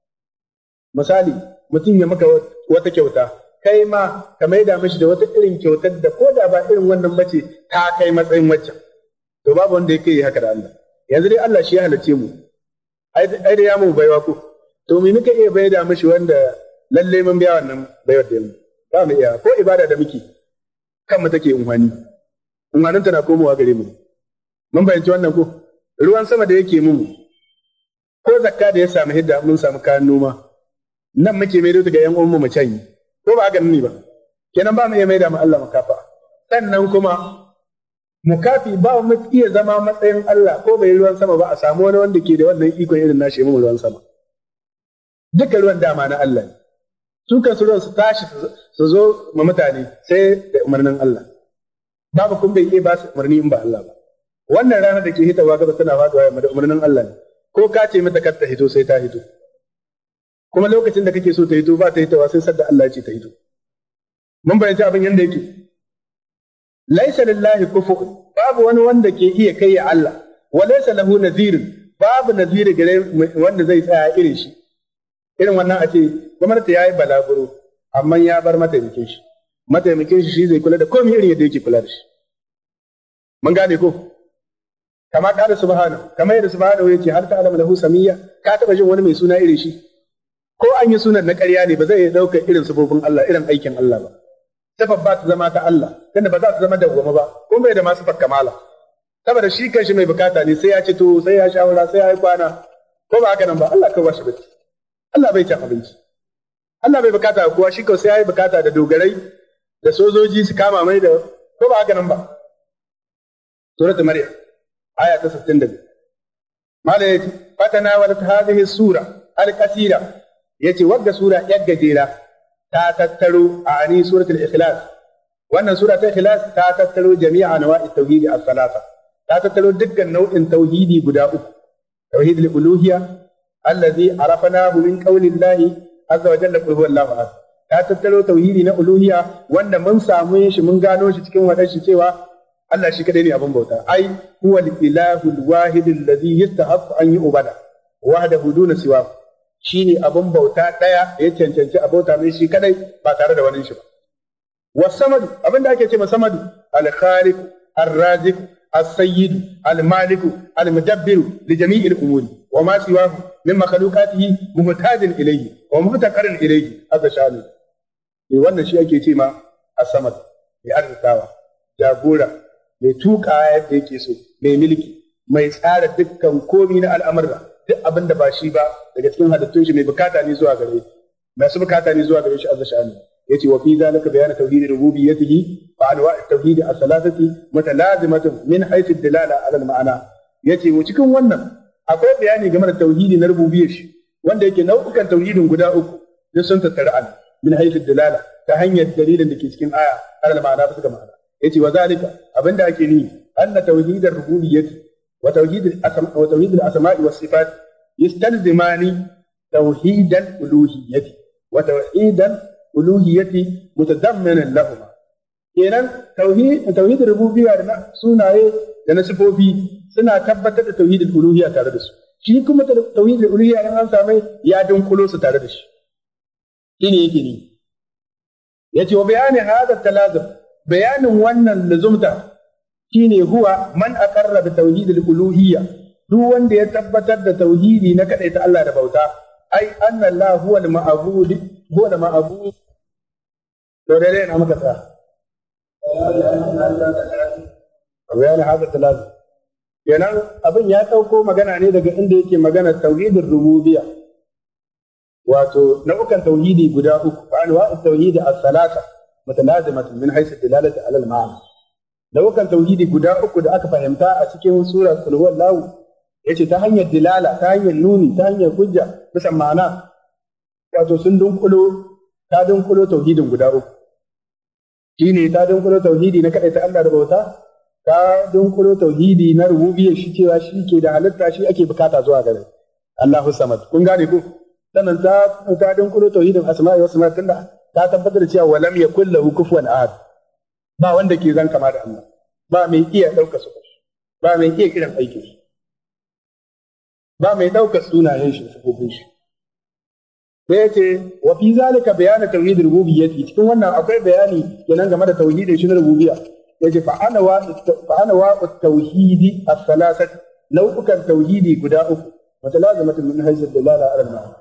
misali mutum ya maka wata kyauta kai ma ka maida mishi da wata irin kyautar da ko da ba irin wannan bace ta kai matsayin waccan to babu wanda yake yi haka da Allah yanzu dai Allah shi ya halice mu ai da ya mu baiwa ko to me muka iya maida mishi wanda lalle mun biya wannan baiwar da mu ba mu iya ko ibada da muke kan mu take unhwanin tana komowa gare mu mun bayanci wannan ko ruwan sama da yake mu ko zakka da ya samu hidda mun samu kayan noma nan muke maido daga yan uwanmu mu canyi ko ba haka ne ba kenan ba mu iya maida mu Allah makafa sannan kuma mukafi ba mu iya zama matsayin Allah ko bai ruwan sama ba a samu wani wanda ke da wannan ikon irin nashi mu ruwan sama duka ruwan dama na Allah ne su kan su ruwan su tashi su zo ma mutane sai da umarnin Allah babu kun bai iya ba su umarni in ba Allah ba wannan rana da ke hitawa gaba tana faduwa yamma da umarnin Allah ne ko ka ce mata kar ta hito sai ta hito kuma lokacin da kake so ta hito ba ta hitawa sai sadda Allah ya ce ta hito mun bayyana abin yanda yake laysa lillahi kufu babu wani wanda ke iya kai ya Allah wa laysa lahu nadhir babu nadhir gare wanda zai tsaya irin shi irin wannan a ce gwamnati yayi balaguro amma ya bar mataimakin shi zai kula da komai irin yadda yake kula da shi mun gane ko kama kada subhanahu kama yadda subhanahu yake har ta alama lahu samiyya ka taba jin wani mai suna irin shi ko an yi sunan na ƙarya ne ba zai dauka irin sifofin Allah irin aikin Allah ba sifar ba ta zama ta Allah tunda ba za ta zama dawwama ba ko bai da ma sifar kamala saboda shi kanshi mai bukata ne sai ya ci to sai ya shawara sai ya yi kwana ko ba haka nan ba Allah kawai shi bace Allah bai cin abinci Allah bai bukata kowa shi kawai sai ya yi bukata da dogarai da sojoji su kama mai da ko ba haka nan ba suratul maryam aya ta 62 mala yace fatanawalat hadhihi sura al-qasira yace wagga sura yar gajera ta tattaro a ani suratul ikhlas wannan sura ta ikhlas ta tattaro jami'a anwa'i tauhid as-salasa ta tattaro dukkan nau'in tauhidi guda uku tauhid al-uluhiyya allazi arafnahu min qawli llahi azza wa jalla qul huwallahu ahad ta tattaro tauhidi na uluhiyya wanda mun samu shi mun gano shi cikin wadanshi cewa Allah shi kadai ne abin bauta ai huwa al-ilahu al-wahid alladhi yastahiqu an yu'bada wahdahu duna siwa shine abin bauta daya ya cancanci a bauta mai shi kadai ba tare da wani shi ba wasamadu abinda ake ce samadu al-khaliq ar-raziq as-sayyid al-malik al-mudabbir li jami'il umuri wa ma siwahu min makhluqatihi muhtajin ilayhi wa muftaqarin ilayhi hada shanu wannan shi ake ce ma as-samad mai arzikawa jagora mai tuka yadda yake so mai mulki mai tsara dukkan komi na al'amura duk abin da ba shi ba daga cikin halittun shi mai bukata ne zuwa gare shi masu bukata ne zuwa gare shi azza sha'ani yace wa fi zalika bayan tauhid rububiyyatihi wa anwa' at-tauhid as-salasati mutalazimatun min haythu ad-dilala 'ala al-ma'ana yace mu cikin wannan akwai bayani game da tauhidi na rububiyyar shi wanda yake nau'ukan tauhidin guda uku duk sun tattara an min haythu ad-dilala ta hanyar dalilin da ke cikin aya 'ala al-ma'ana bisa ga ma'ana yace wa zalika abinda ake ni anna tauhid ar-rububiyyati wa tauhid al-asma'i was-sifat yastalzimani tauhid al-uluhiyyati wa tauhid al-uluhiyyati mutadamminan lahumma kenan tauhid rububiyya da sunaye da na sifofi suna tabbatar da tauhid al-uluhiyya tare da su shi kuma tauhid al-uluhiyya in an same ya dunkulo su tare da shi shine yake ni yace wa bayani hada talazum bayanin wannan lazumta shine huwa man aqarra bi tauhid al-uluhiyya duk wanda ya tabbatar da tauhidi na kadaita Allah da bauta ai anna Allah huwa al-ma'bud to dai na muka tsaya bayanin hada talazum kenan abin ya dauko magana ne daga inda yake magana tauhidin rububiyya wato nau'ukan tauhidi guda uku fa anwa'u tauhidi as-salasa mutalazimatun min haythu dilalati 'ala al-ma'na nau'ukan tauhidi guda uku da aka fahimta a cikin surar qul huwallahu yace ta hanyar dilala ta hanyar nuni ta hanyar hujja bisa ma'ana wato sun dunkulo tauhidin guda uku shine ta dunkulo tauhidi na kadaita Allah da bauta ta dunkulo tauhidi na rububiyyar shi cewa shi ke da halitta shi ake bukata zuwa gare Allahu samad kun gane ko sannan ta dunkulo tauhidin asma'i wa sifat tunda ta tabbatar da cewa walam yakul lahu kufuwan ahad ba wanda ke zan kama da Allah ba mai iya dauka su ba mai iya kiran aikin shi ba mai dauka sunayen shi sifofin shi sai yace wa fi zalika bayana tauhid rububiyyati cikin wannan akwai bayani kenan game da tauhidin shi na rububiyya yace fa ana wa tauhidi as-salasat nau'ukan tauhidi guda uku mutalazimatun min haythu dalala ala al-ma'na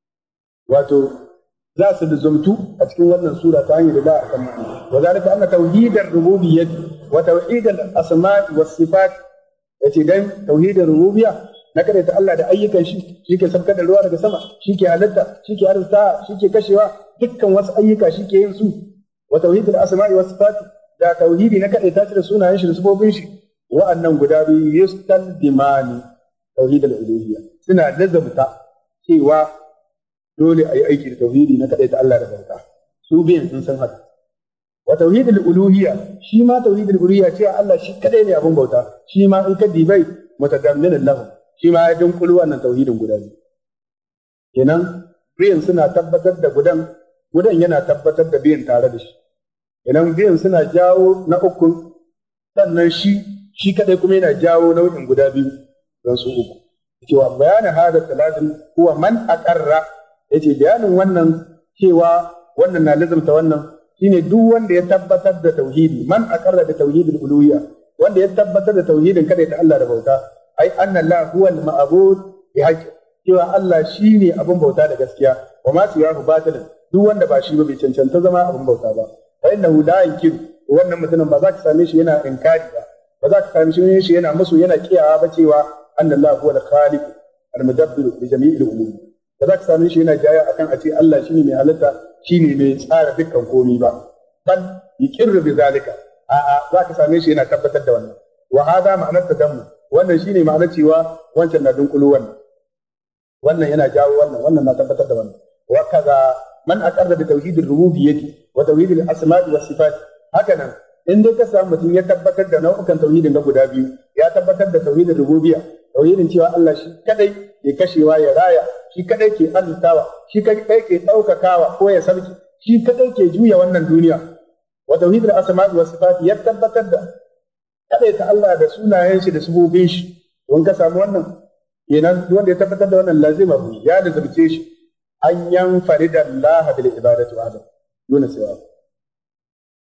wato za su luzumtu a cikin wannan sura ta hanyar da akan ma'ana wa zalika anna tauhidar rububiyyah wa tauhidal asma'i was sifat yace dan tauhidar rububiyya na kada ta Allah da ayyukan shi ke sabkar da ruwa daga sama shi ke halatta shi ke arzuta shi ke kashewa dukkan wasu ayyuka shi ke yin su wa tauhidal asma'i was sifat da tauhidi na kada ta da sunayen shi da sifofin shi wa'annan guda biyu yustaldimani tauhidal uluhiyya suna lazabta cewa dole a yi aiki da tauhidi na kaɗai ta Allah da bauta su biyan sun san haka wa tauhidul uluhiyya shi ma tauhidul uluhiyya cewa Allah shi kaɗai ne abin bauta shi ma in ka dibai mutadamminan lahu shi ma ya dunkulu wannan tauhidin guda biyu kenan biyan suna tabbatar da gudan yana tabbatar da biyan tare da shi kenan biyan suna jawo na uku sannan shi kaɗai kuma yana jawo nau'in guda biyu don su uku cewa bayanin hada talazim huwa man aqarra yace bayanin wannan cewa wannan na lazumta wannan shine duk wanda ya tabbatar da tauhidi man aqarra da tauhidul uluhiyya wanda ya tabbatar da tauhidin kada ta Allah da bauta ai anna Allah huwal ma'bud bi haqq cewa Allah shine abin bauta da gaskiya wa ma siyahu batilin duk wanda ba shi ba bai cancanta zama abin bauta ba fa innahu la yankiru wannan mutumin ba za ka same shi yana inkari ba za ka same shi yana musu yana kiyawa ba cewa anna Allah huwal khaliq al-mudabbir li jami'il umur ba za ka same shi yana jaya akan a ce Allah shine mai halitta shine mai tsara dukkan komai ba bal yaqirru bi zalika a'a za ka same shi yana tabbatar da wannan wa hada ma'anar tadammu wannan shine ma'anar cewa wancan na dunkulu wannan yana jawo wannan na tabbatar da wannan wa kaza man aqarra bi tauhidir rububiyyati wa tauhidil asma'i was sifat haka nan in dai ka samu mutum ya tabbatar da nau'ukan tauhidin ga guda biyu ya tabbatar da tauhidin rububiyya tauhidin cewa Allah shi kadai ke kashewa ya raya shi kadai ke arzutawa shi kadai ke daukakawa ko ya sarki shi kadai ke juya wannan duniya wa tauhidul asma'i was sifat ya tabbatar da kadai ta Allah da sunayen shi da sifofin shi don ka samu wannan kenan wanda ya tabbatar da wannan lazima ya lazimce shi an yanfarida Allah bil ibadati wahdahu duna sawa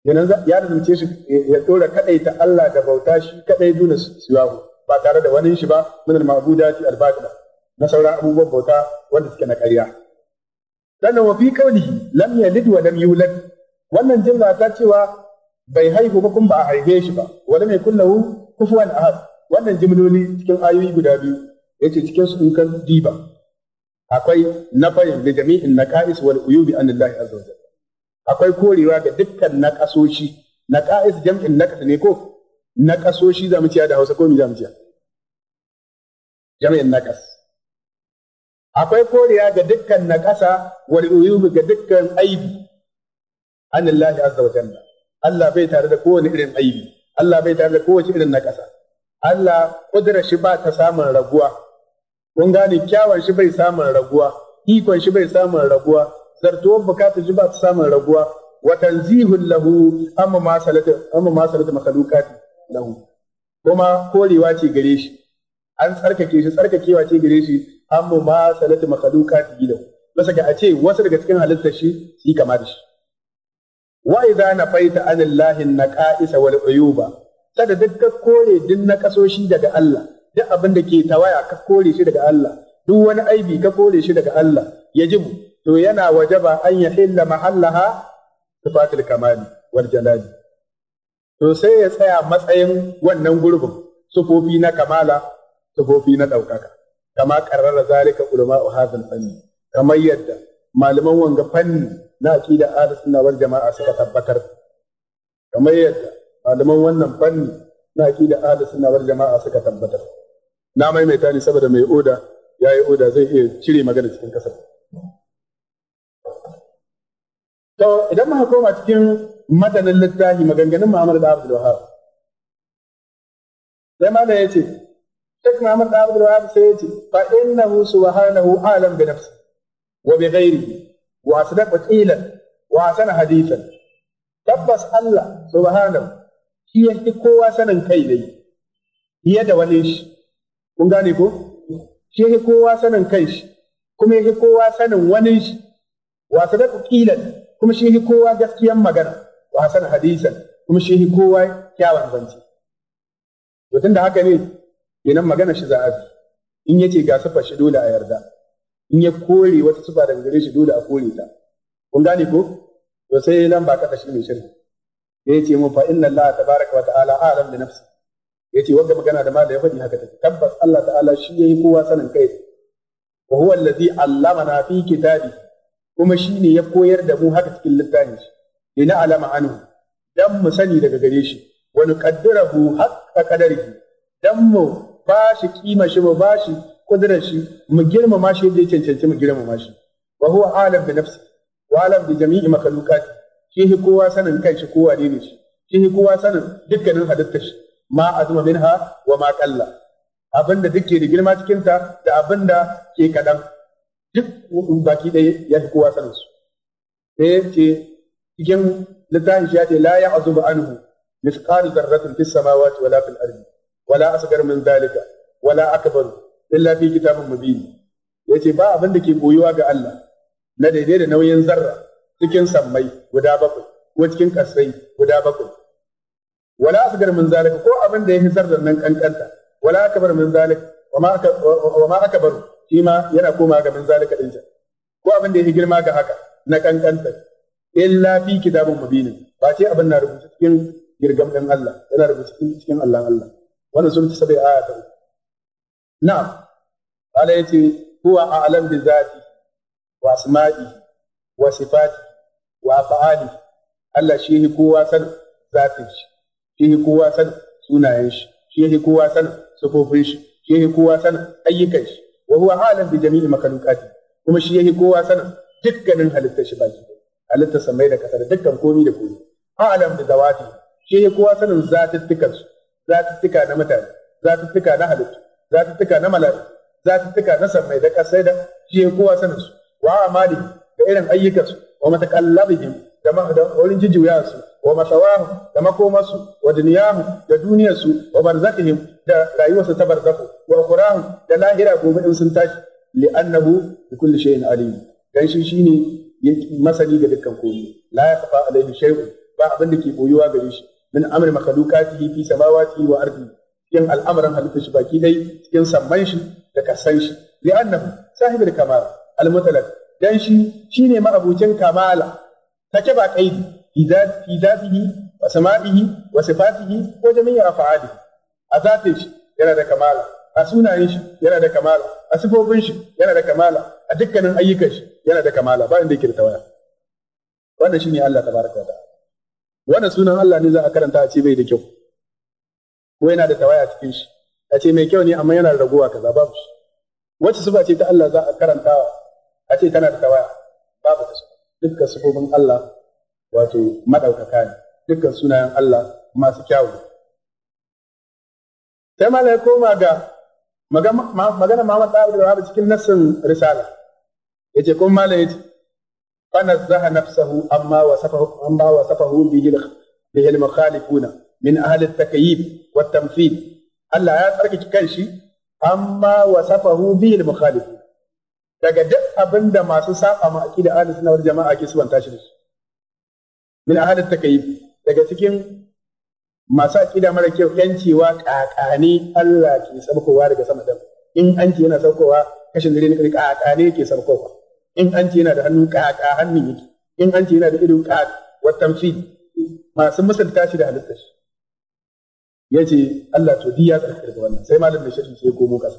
kenan ya zance shi ya dora kadaita Allah da bauta shi kadai duna siwahu ba tare da wani shi ba min al-ma'budati al-batila na sauran abubuwan bauta wanda suke na ƙarya. Sannan wa fi qawlihi lam yalid wa lam yulad, wannan jimla ta cewa bai haihu ba kuma ba a haife shi ba, wa lam yakul lahu kufuwan ahad, wannan jimloli cikin ayoyi guda biyu yace cikin su in kan diba akwai nafayin da jami'in naqais wal uyubi an Allah azza wa jalla, akwai korewa ga dukkan naqasoshi. Naqais jam'in naqas ne ko naqasoshi zamu ciya da Hausa ko mi zamu ciya jami'in naqas. Akwai koriya ga dukkan naƙasa wal uyubi ga dukkan aibi an Allah azza wa jalla. Allah bai tare da kowane irin aibi, Allah bai tare da kowace irin naƙasa. Allah kudura shi ba ta samun raguwa, kun gane kyawun shi bai samun raguwa, ikon shi bai samun raguwa, zartuwar bukatar shi ba ta samun raguwa, wa tanzihun lahu amma ma salata makhluqati lahu, kuma korewa ce gare shi, an tsarkake shi tsarkakewa ce gare shi amma ma salatu makhluqati lahu, bisa ga a ce wasu daga cikin halittar shi su kama da shi. Wa idza nafaita anillahi naqa'isa wal uyuba, kada duk ka kore duk na kasoshi daga Allah, duk abin da ke tawaya ka kore shi daga Allah, duk wani aibi ka kore shi daga Allah, yajibu to yana wajaba an yahilla mahallaha sifatul kamali wal jalali, to sai ya tsaya matsayin wannan gurbin sufofi na kamala, sufofi na ɗaukaka, kama qarrara zalika ulama'u hadha al-fanni, kamar yadda malaman wanga fanni na aqida ahlus sunna wal jama'a suka tabbatar, kamar yadda malaman wannan fanni na aqida ahlus sunna wal jama'a suka tabbatar. Na maimaita ni saboda mai oda yayi oda zai iya cire magana cikin kasar. To idan muka koma cikin matanin littafi maganganun Muhammad da Abdul Wahhab, sai malam yace Sheikh Muhammad da Abdul Wahhab sai yace fa innahu subhanahu alam bi nafsi wa bi ghairihi wa asdaqa qilan wa asana hadithan. Tabbas Allah subhanahu shi yake kowa sanin kai ne fiye da wani shi, kun gane ko? Shi yake kowa sanin kai shi kuma yake kowa sanin wani shi, wa asdaqa qilan kuma shi yake kowa gaskiyan magana, wa asana hadisan kuma shi yake kowa kyawun zance. To tunda haka ne kenan magana shi za a bi, in yace ga sifa shi dole a yarda, in ya kore wata sifa daga gare shi dole a kore ta, kun gane ko? To sai nan ba kasa shi ne shirki, yace mu fa inna Allah tabaraka wa ta'ala a'lam bi nafsi, yace wanda magana da ma da ya faɗi haka take, tabbas Allah ta'ala shi yayi kowa sanin kai, wa huwa allazi allamana fi kitabi, kuma shi ne ya koyar da mu haka cikin littafin shi, ina alama anhu dan mu sani daga gare shi, wa nuqaddirahu haqqa qadarihi, dan mu ba shi kima shi, mu ba shi kudurar shi, mu girmama shi yadda ya cancanci mu girmama shi. Wa huwa alam bi nafsi wa alam bi jami'i makhluqati, shi kowa sanin kai shi, kowa ne shi, shi kowa sanin dukkanin halittar shi, ma azuma minha wa ma qalla, abinda duk ke da girma cikin ta da abinda ke kadan, duk baki ɗaya ya fi kowa sanin su. Sai ce cikin littafin shi ya ce la ya'zubu anhu mithqalu dharratin fis samawati wala fil ardi wala asghar min dhalika wala akbar illa fi kitabin mubin. Yace ba abin da ke boyuwa ga Allah na daidai da nauyin zarra cikin sammai guda bakwai ko cikin kasai guda bakwai, wala asghar min dhalika ko abin da yake zarrar nan kankanta, wala akbar min dhalika wa ma akbar shi ma yana koma ga min zalika din ko abin da yake girma ga haka na kankanta, illa fi kitabin mubin, ba ce abin na rubuta cikin girgam din Allah, yana rubuta cikin Allah. Wannan sun ci sabai aya ta. Na'am, Allah yace huwa a'lam bi zati wa asma'i wa sifati wa af'ali, Allah shi yake kowa sanin zatin shi, shi yake kowa sanin sunayen shi, shi yake kowa sanin sifofin shi, shi yake kowa sanin ayyukan shi, wa huwa alam bi jami'i makhluqati, kuma shi yake kowa sanin dukkanin halittar shi baki, halittar samai da kasa da dukkan komai da komai. Alam bi zawati, shi yake kowa sanin zatuttukan su, zatuttuka na mutane, zatuttuka na halittu, zatuttuka na mala'iku, zatuttuka na samai da kasai da shi yake kowa sanin su. Wa amali da irin ayyukan su, wa matakallabihim da wurin jijjuya su, wa masawahum da makomarsu, wa duniyahum da duniyarsu, wa barzakihim da rayuwarsu ta barzakhu, wa ukhurahum da lahira gobe in sun tashi, li'annahu bi kulli shay'in alim, dan shi shine masani ga dukkan komai, la yakhfa alayhi shay'un ba abin da ke boyuwa gare shi min amri makhluqatihi fi samawati wa ardi cikin al'amuran halittar shi baki dai cikin samman shi da kasan shi li'annahu sahibul kamal al-mutlaq dan shi shine ma'abucin kamala take ba kaidi fi zatihi wa sama'ihi wa sifatihi wa jami'i af'alihi a zatin shi yana da kamala a sunayen shi yana da kamala a sifofin shi yana da kamala a dukkanin ayyukan shi yana da kamala ba inda yake da tawaya wannan shine Allah tabaraka wa ta'ala wannan sunan Allah ne za a karanta a ce bai da kyau ko yana da tawaya cikin shi a ce mai kyau ne amma yana da ragowa kaza babu shi wacce sifa ce ta Allah za a karantawa a ce tana da tawaya babu ta su dukkan sifofin Allah wato madaukaka ne dukkan sunayen Allah masu kyawu sai ma ya koma ga magana Muhammad Abdul Wahhab cikin nassin risala yace kun malam yace fanazzaha nafsahu amma wasafahu bihi al-mukhalifuna min ahli at-takyif wat-tamthil Allah ya tsarkake kanshi amma wasafahu bihi al-mukhalifun daga duk abinda masu saba ma aqida ahli sunna wal jama'a ke subanta shi da shi min ahli at-takyif daga cikin masu aqida mara kyau yancewa kakane Allah ke sabkowa daga sama dan in an ce yana saukowa kashin dare ne kakane yake saukowa in an ce yana da hannu kaka hannun yake in an ce yana da ido kaka wat-tamthil masu misalta shi da halittar shi yace Allah to diya tsarkar da wannan sai malam da shi sai komo kasa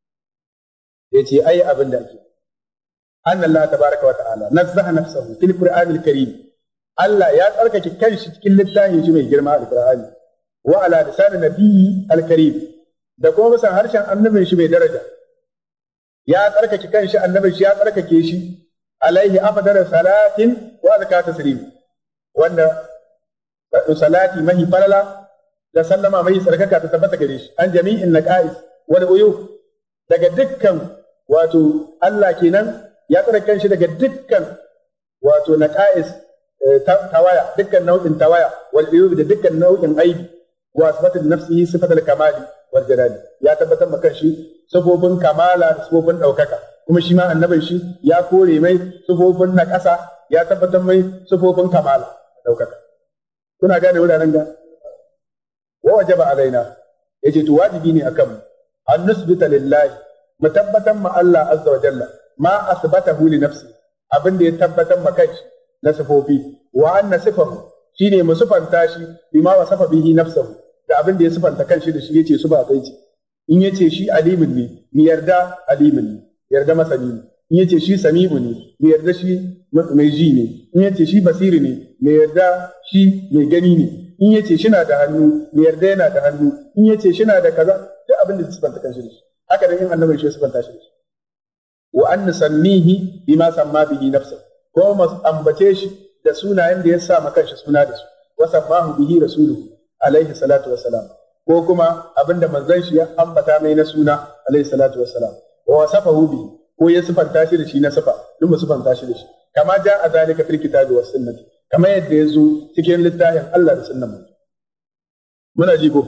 yace ai abin da ake anna Allah tabaraka wa ta'ala nazzaha nafsahu fil qur'anil karim Allah ya tsarkake kanshi cikin littafin shi mai girma al-Qur'ani wa ala lisan nabiyyi al-karim da kuma bisa harshen annabin shi mai daraja ya tsarkake kanshi annabin shi ya tsarkake shi alaihi afdal salatin wa azka taslim wanda salati mahi falala da sallama mai tsarkaka ta tabbata gare shi an jami'in naqais wal uyub daga dukkan wato Allah kenan ya tsarkake kanshi daga dukkan wato naqais tawaya dukkan nau'in tawaya wal uyub da dukkan nau'in aibi wa sifatul nafsihi sifatul kamali wal jalali ya tabbatar maka shi sifofin kamala da sifofin daukaka kuma shi ma annabin shi ya kore mai sifofin naqasa ya tabbatar mai sifofin kamala daukaka kuna gane wuraren ga wa wajaba alaina yace to wajibi ne akan mu an nusbita lillahi mu tabbatar ma Allah azza wa jalla ma asbatahu li nafsi abin da ya tabbatar ma kanshi na sifofi wa anna sifahu shine mu sifanta shi bima wasafa bihi nafsuhu da abin da ya sifanta kanshi da shi yace su ba kai ce in yace shi alimin ne mu yarda alimin ne yarda masani ne in yace shi sami'u ne mu yarda shi mai ji ne in yace shi basiri ne mu yarda shi mai gani ne in yace shi na da hannu mu yarda yana da hannu in yace shi na da kaza duk abin da ya sifanta kanshi da shi haka da in annabin shi ya sifanta shi da shi wa an nusammihi bima samma bihi nafsuhu ko mu ambace shi da sunayen da ya sa maka shi suna da su wa sammahu bihi rasuluhu alaihi salatu wassalam ko kuma abinda manzon shi ya ambata mai na suna alaihi salatu wassalam wa wasafahu bihi ko ya sifanta shi da shi na sifa duk mu sifanta shi da shi kama ja a zalika fil kitabi was sunnati kama yadda ya zo cikin littafin Allah da sunnan mu muna ji ko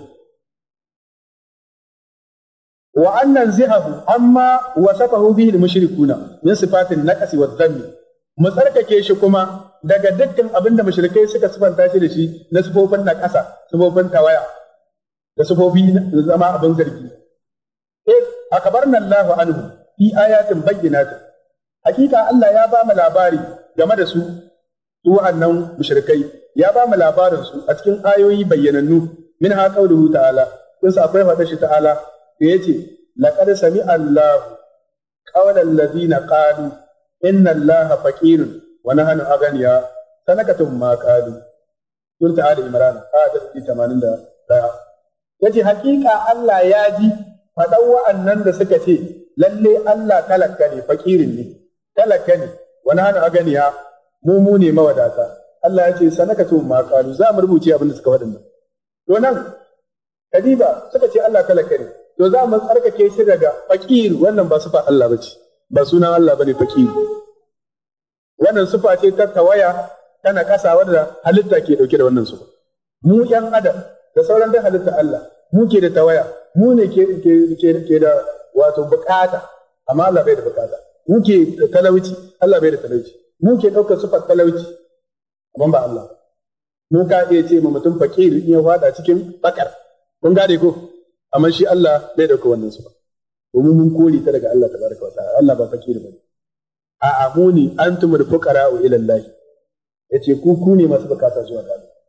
wa annan zihahu amma wasafahu bihi al mushrikuna min sifatin naqsi wa dhammi mu tsarkake shi kuma daga dukkan abin da mushrikai suka sifanta shi da shi na sifofin na ƙasa, sifofin tawaya, da sifofi na zama abin zargi. Akabarna Allahu anhu fi ayatin bayyinatin. Hakika Allah ya ba mu labari game da su wa'annan mushrikai, ya ba mu labarin su a cikin ayoyi bayyanannu min ha qauluhu ta'ala. Kun sa akwai faɗa shi ta'ala da yace laqad sami'a Allahu qawlan ladina qalu inna Allaha faqirun wa nahnu aghniya sanakatum ma qalu surta ali imran ayat 81 yace hakika Allah ya ji fadan wa'annan da suka ce lalle Allah talaka ne fakirin ne talaka ne wa nahnu aghniya mu ne mawadata Allah ya ce sanakatum ma qalu za mu rubuce abin da suka faɗin nan to nan kadiba suka ce Allah talaka ne to za mu tsarkake shi daga fakir wannan ba sifa Allah bace ba sunan Allah bane fakir wannan sifa ce ta tawaya tana kasa wadda halitta ke dauke da wannan sifa mu yan adam da sauran da halitta Allah mu ke da tawaya mu ne ke da wato bukata amma Allah bai da bukata mu ke da talauci Allah bai da talauci mu ke daukar sifar talauci amma ba Allah mu ka iya ce ma mutum fakir in ya fada cikin bakar kun gane ko amma shi Allah bai dauka wannan su ba domin mun kore ta daga Allah tabaraka wa ta'ala Allah ba fakir bane a amuni antumul fuqara ila Allah yace ku ne masu bukata zuwa ga Allah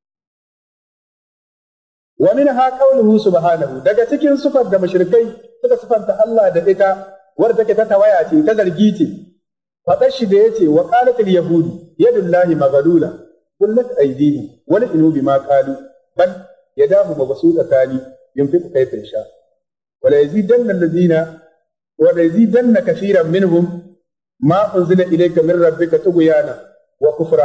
wa minha qawluhu subhanahu daga cikin sifar da mushrikai suka sifanta Allah da ita wadda take ta tawaya ce ta zargi ce fadar shi da yace wa qalatul yahudi yadullahi maghlula kullat aydihim wa inu bima qalu bal yadahu mabsutatani yunfiqu kayfa yasha wa la yazidanna alladhina wa la yazidanna kathiran minhum ma unzila ilayka min rabbika tughyana wa kufra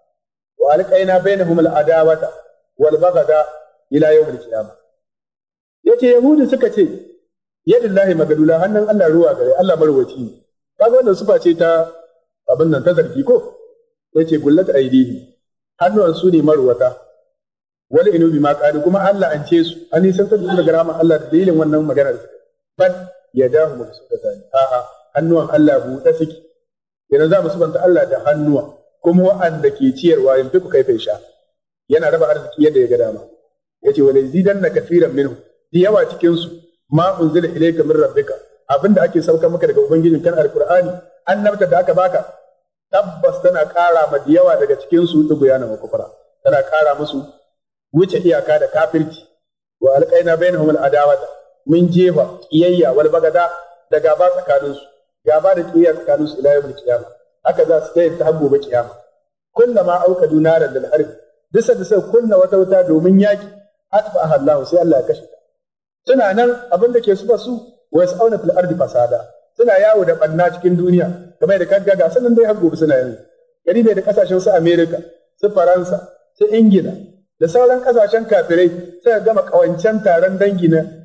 wa alqayna bainahum al-adawata wal baghda ila yawmil qiyamah yace yahudi suka ce yadullahi maghlula hannun Allah ruwa gare Allah marwaci ne kaga wannan sifa ce ta abin nan ta zargi ko yace gullat aidihi hannuwan su ne marwata wala inu bima qalu kuma Allah an ce su an yi san da garama Allah da dalilin wannan maganar bal yadahu mabsuutatan a'a hannuwan Allah buɗe suke yanzu za mu subanta Allah da hannuwa kuma wa'anda ke ciyarwa yin fi ku kai faisha yana raba arziki yadda ya ga dama yace wala zidanna kathiran minhu di yawa cikin su ma unzila ilayka min rabbika abinda ake sauka maka daga ubangijin kan alqur'ani annabta da aka baka tabbas tana ƙara ma da yawa daga cikin su duguya na kufra tana ƙara musu wuce iyaka da kafirci wa alqaina bainahum al'adawata mun jefa kiyayya wal bagada da gaba tsakanin su gaba da kiyayya tsakanin su ila yawmil qiyamah haka za su kai ta habbo ba kiyama kullama auqadu naran lil harbi bisa da sai kunna wata wuta domin yaki atba'aha Allah sai Allah ya kashe ta suna nan abin da ke su wa yas'auna fil ardi fasada suna yawo da banna cikin duniya kamar da kaga ga sanan dai har gobe suna yanzu gari ne da kasashen su America su Faransa su Ingila da sauran kasashen kafirai suka gama kawancen taron dangi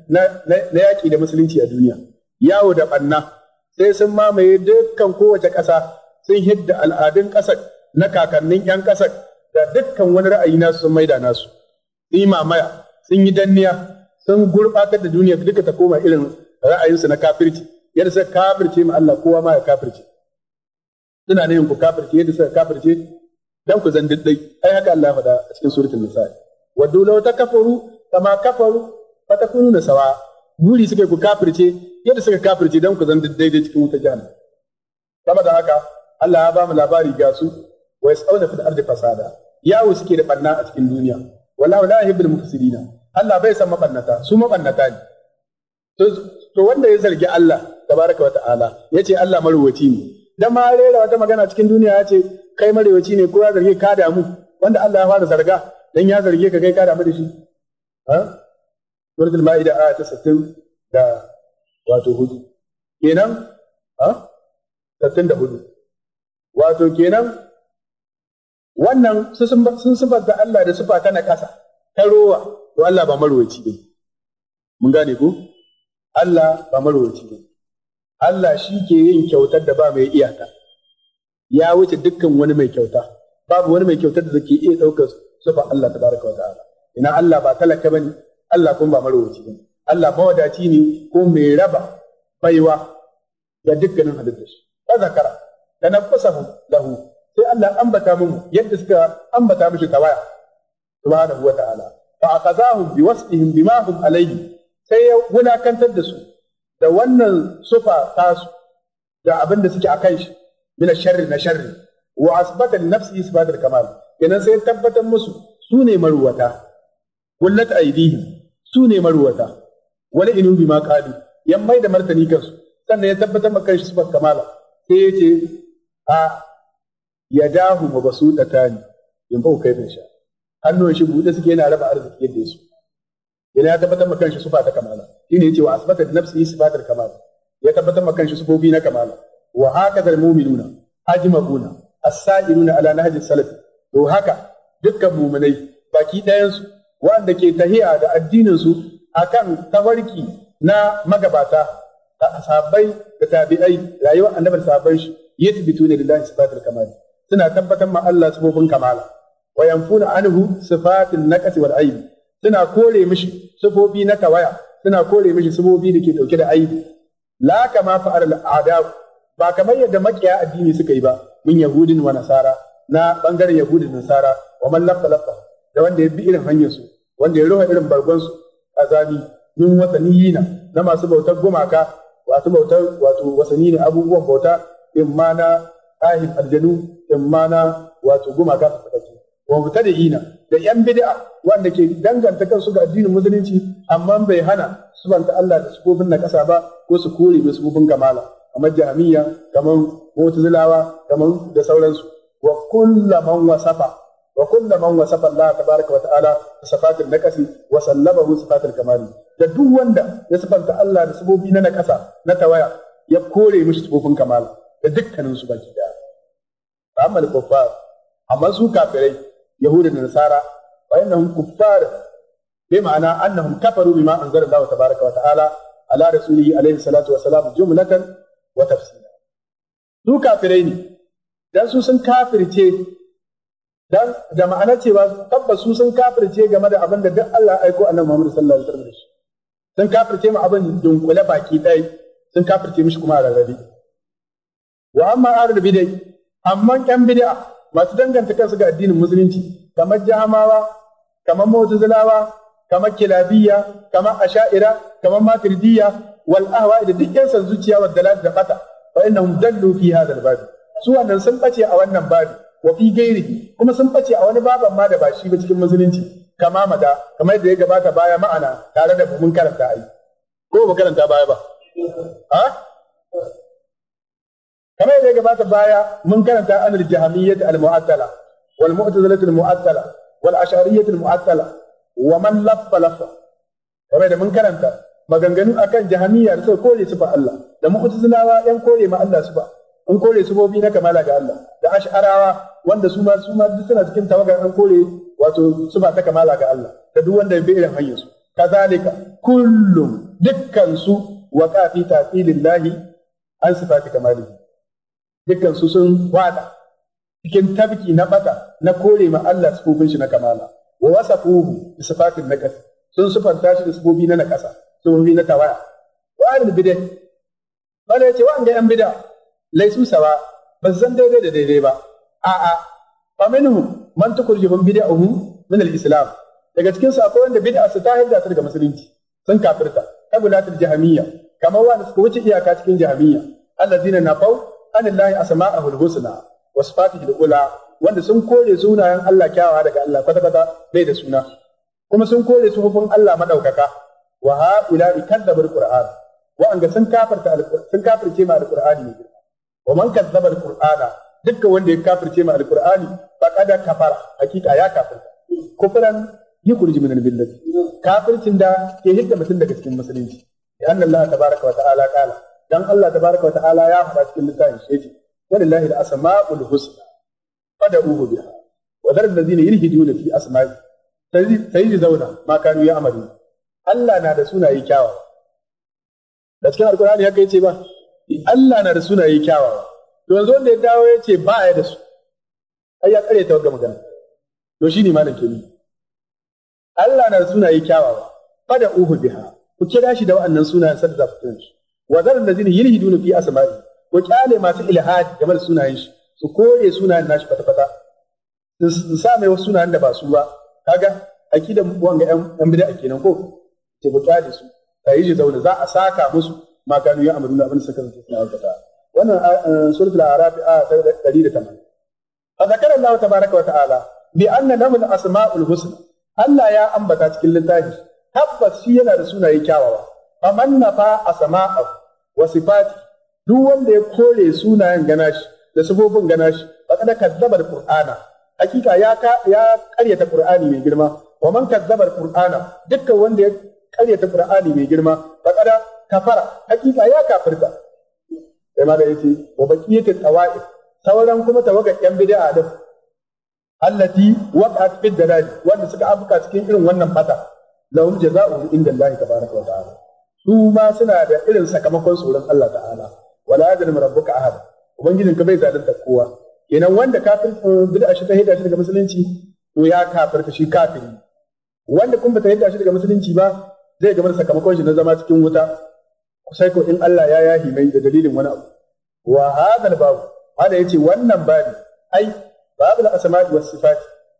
na yaki da musulunci a duniya yawo da banna sai sun mamaye dukkan kowace ƙasa sun hidda al'adun ƙasar na kakannin 'yan ƙasar da dukkan wani ra'ayi nasu sun maida nasu sun yi mamaya sun yi danniya sun gurɓatar da duniya duka ta koma irin ra'ayinsu na kafirci yadda suka kafirce ma Allah kowa ma ya kafirce suna yin ku kafirce yadda suka kafirce dan ku zan diddai ai haka Allah ya faɗa a cikin suratul nisa waddu law takfuru kama kafaru fatakununa sawa buri suka ku kafirce yadda suka kafirce dan ku zan diddai da cikin wuta jahannam saboda haka Allah ya ba mu labari ga su wa yas'auna fil ardi fasada yawo suke da barna a cikin duniya wallahu la yuhibbul mufsidina Allah bai san mabannata su mabannata ne to wanda ya zargi Allah tabaraka wa ta'ala yace Allah marwaci ne dan ma rera wata magana cikin duniya yace kai marwaci ne ko ya zarge ka damu wanda Allah ya fara zarga dan ya zarge ka kai ka damu da shi ha suratul maida ayat 60 da wato hudu kenan ha 64 wato kenan wannan sun sifanta Allah da sifa ta na ƙasa ta rowa to Allah ba marwaci ne mun gane ko Allah ba marwaci ne Allah shi ke yin kyautar da ba mai iyaka ya wuce dukkan wani mai kyauta babu wani mai kyautar da zake iya ɗaukar sifa Allah tabaraka wa ta'ala ina Allah ba talaka bane Allah kuma ba marwaci ne Allah mawadaci ne ko mai raba baiwa ga dukkanin halittar shi ta zakara tanaffasahu lahu sai Allah ambata mu yadda suka ambata mishi tawaya subhanahu wa ta'ala fa akhazahum bi wasfihim bima hum alayhi sai ya wulakantar da su da wannan sufa tasu da abin da suke akan shi min sharri na sharri wa asbata li nafsihi isbatul kamal kenan sai tabbatar musu su ne maruwata kullat aidihim su ne maruwata wala inu bima qalu yammai da martani kansu sannan ya tabbatar maka shi sifar kamala sai ya ce a yadahu mabsutatani yanzu kai bin sha hannun shi bude suke yana raba arziki yadda yaso yana ya tabbatar maka shi sifa ta kamala shine yace wa asbata nafsihi sifatul kamal ya tabbatar maka shi sifofi na kamala wa hakadha almu'minuna ajma'una as-sa'iruna ala nahji salaf to haka dukkan mu'minai baki ɗayan su wanda ke tahiya da addinin su akan tawarki na magabata sahabbai da tabi'ai rayuwar annabi sahabbai shi yathbituna lillahi sifatul kamal suna tabbatar ma Allah sifofin kamala wa yanfuna anhu sifatul naqsi wal aib suna kore mishi sifofi na tawaya suna kore mishi sifofi da ke dauke da aibi la kama fa'al al'ada ba kamar yadda makiya addini suka yi ba min yahudin wa nasara na bangaren yahudin nasara wa man laffa da wanda ya bi irin hanyar su wanda ya ruha irin bargon su azami min wasaniyina na masu bautar gumaka wato bautar wato wasani ne abubuwan bauta in ma na ahin aljanu in ma na wato gumaka su fitake wa mutada'ina da yan bid'a wanda ke danganta kansu ga addinin musulunci amma bai hana su banta Allah da sufofin na kasa ba ko su kore da sufofin kamala kamar jahmiya kamar mu'tazilawa kamar da sauransu wa kullu man wasafa Allah tabaraka wa ta'ala bi sifatil naqsi wa sallabahu sifatil kamali da duk wanda ya sifanta Allah da sifofi na nakasa na tawaya ya kore mishi sifofin kamala da dukkanin su baki daya amma al-kuffar amma su kafirai yahuda da nasara fa innahum kuffar bi ma'ana annahum kafaru bima anzala Allah tabaraka wa ta'ala ala rasulihi alayhi salatu wa salam jumlatan wa tafsila su kafirai ne dan su sun kafirce dan da ma'ana cewa tabbas su sun kafirce game da abin da duk Allah ya aiko annabi Muhammad sallallahu alaihi wasallam sun kafirce mu abin dunkule baki ɗaya sun kafirce mishi kuma a rarrabe wa amma ahlul bid'ah amma ƴan bid'a masu danganta kansu ga addinin musulunci kamar jahamawa kamar mu'tazilawa kamar kilabiyya kamar asha'ira kamar maturidiyya wal ahwa da duk ƴan san zuciya wa dalal da bata fa innahum dallu fi hadha al bab su wannan sun bace a wannan babi wa fi gairihi kuma sun bace a wani baban ma da ba shi ba cikin musulunci kamar da ya gabata baya ma'ana tare da mun karanta ai ko ba karanta baya ba kamar da ya gabata baya mun karanta anil jahmiyyah al mu'attala wal mu'tazilah al mu'attala wal ash'ariyyah al mu'attala wa man laffa kamar da mun karanta maganganu akan jahmiyya da suka kore su fa Allah da mu'tazilawa yan kore ma Allah su ba an kore sufofi na kamala ga Allah da ash'arawa wanda su ma duk suna cikin tawagar an kore wato sufa ta kamala ga Allah da duk wanda ya bi irin hanyar su kazalika kullum dukkan su waqa fi ta'tilillahi an sifati kamalihi dukkan su sun wada cikin tabki na bata na kore ma Allah sifofin shi na kamala wa wasafuhu bi sifatin naqas sun sifanta shi da sifofi na naqasa sifofi na tawaya wa al bid'ah bale ce wanda yan bid'ah laisu sawa ba su san daidai da daidai ba a'a fa minhum man tukurjihum bid'ahum min al-islam daga cikin su akwai wanda bid'a su ta hidda su daga musulunci sun kafirta kabulatul jahmiyya kamar wanda suka wuce iyaka cikin jahmiyya allazina nafau anillahi asma'ahu al-husna wa sifatihi al-ula wanda sun kore sunayen Allah kyawawa daga Allah kwata bai da suna kuma sun kore sufufin Allah madaukaka wa ha'ula'i kadzabu al-qur'an wa anga sun kafirce ma al-qur'ani ne wa man kazzaba al-qur'ana dukkan wanda ya kafirce ma al-qur'ani faqad kafara hakika ya kafirta kufran yukhruju min al-millati kafircin da ke hidda mutum daga cikin musulunci ya anna Allah tabaaraka wa ta'ala qala dan Allah tabaaraka wa ta'ala ya faɗa cikin littafin shi walillahi al-asma'ul husna fad'uhu biha wa dhar alladhina yulhiduna fi asma'i sayajzauna ma kanu ya'malun Allah na da sunaye kyawawa da cikin al-qur'ani haka yace ba Allah na da sunaye kyawawa to yanzu wanda ya dawo ya ce ba ya da su ai ya kare ta wagga magana to shine malam kenan Allah na da sunaye kyawawa fada uhu biha ku kira shi da wa'annan sunayen sadda za ku kira shi wa zal ladina yulhiduna fi asma'i ku kyale masu ilhadi game da sunayen shi su kore sunayen nashi fata su sa mai wasu sunayen da ba su ba kaga akida wanga yan bid'a kenan ko ce ku kyale su sai ji zauna za a saka musu ma kanu ya amadu abin suka zance suna aikata wannan suratul a'raf a 180 fa zakara Allah tabaaraka wa ta'ala bi anna lahu al-asma'ul husna Allah ya ambata cikin littafi tabbas shi yana da sunaye kyawawa faman nafa asma'ahu wa sifati duk wanda ya kore sunayen ganashi da sifofin ganashi faqad kazzaba al-qur'ana hakika ya karyata qur'ani mai girma wa man kazzaba al-qur'ana dukkan wanda ya karyata qur'ani mai girma faqad kafara hakika ya kafirta sai ma da yace wa baqiyatu tawaif sauran kuma tawaga yan bid'a din allati waqa'at fi dalal wanda suka afka cikin irin wannan fata lahum jazaa'u inda Allah tabaaraka wa ta'ala su ma suna da irin sakamakon tsoron Allah ta'ala wala yadrim rabbuka ahad ubangijinka bai zalunta kowa kenan wanda kafir bid'a shi ta hidda shi daga musulunci to ya kafirta shi kafiri wanda kuma ta hidda shi daga musulunci ba zai gama da sakamakon shi na zama cikin wuta sai ko in Allah ya yahi mai da dalilin wani abu wa hadal babu hada yace wannan babi ai babu al-asma'i was sifat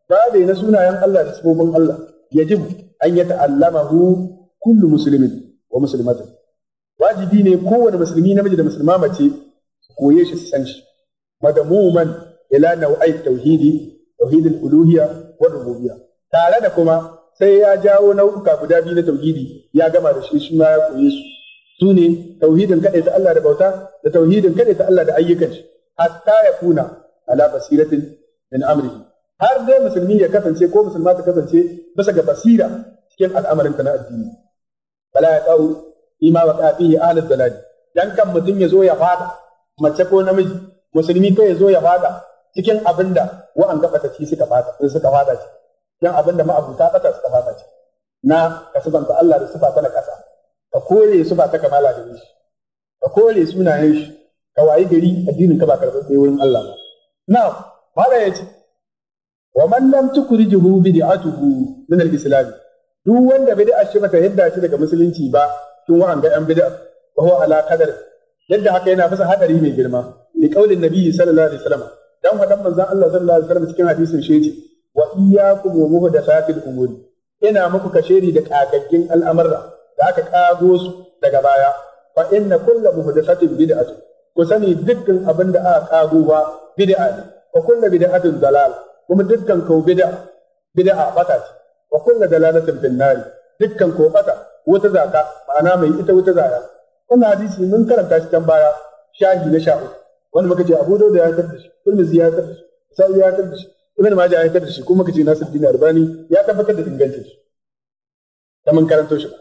babe na sunayen Allah da sifofin Allah yajibu an yata'allamahu kullu muslimin wa muslimatin wajibi ne kowane musulmi namiji da musulma mace koye shi su san shi madamuman ila nau'ai tauhidul uluhiyya wa rububiyya tare da kuma sai ya jawo nau'uka guda biyu na tauhidi ya gama da shi ma ya koye su ne tauhidin ta Allah da bauta da tauhidin ta Allah da ayyukan shi hatta ya kuna ala basiratin min amrihi har dai musulmi ya kasance ko musulma ta kasance bisa ga basira cikin al'amarin ta na addini bala ya dau ima wa qafihi ahlul dalal dan kan mutum ya zo ya fada mace ko namiji musulmi kai ya zo ya fada cikin abinda wa'an gaba ta ci suka fada ci cikin abinda ma'abuta kasa suka fada ci na kasubanta Allah da sifa ta na kasa ka kore sifa ta kamala da shi ka kore sunayen shi ka wayi gari addinin ka ba karɓar wurin Allah ba na mala yace wa man lam tukrijuhu bid'atuhu min al-islam duk wanda bid'a shi bata yadda shi daga musulunci ba tun wa'an ga yan bid'a wa huwa ala qadar yadda haka yana bisa hadari mai girma li qaulin nabi sallallahu alaihi wasallam dan fadan manzon Allah sallallahu alaihi wasallam cikin hadisin shi yace wa iyyakum wa muhdathatil umuri ina muku kashedi da kagaggin al'amara da aka kago su daga baya fa inna kullu muhdathatin bid'atun ku sani dukkan abin da aka kago ba bid'a ne wa kullu bid'atin dalal kuma dukkan ko bid'a bata ce wa kullu dalalatin fin nar dukkan ko bata wata zaka ma'ana mai ita wata zaka wannan hadisi mun karanta shi can baya shahi na sha'u wanda muka ce Abu Dawud ya tabbatar da shi Tirmidhi ya tabbatar da shi Sa'id ya tabbatar da shi Ibn Majah ya tabbatar da shi kuma muka ce Nasiruddin Albani ya tabbatar da ingancin shi da mun karanto shi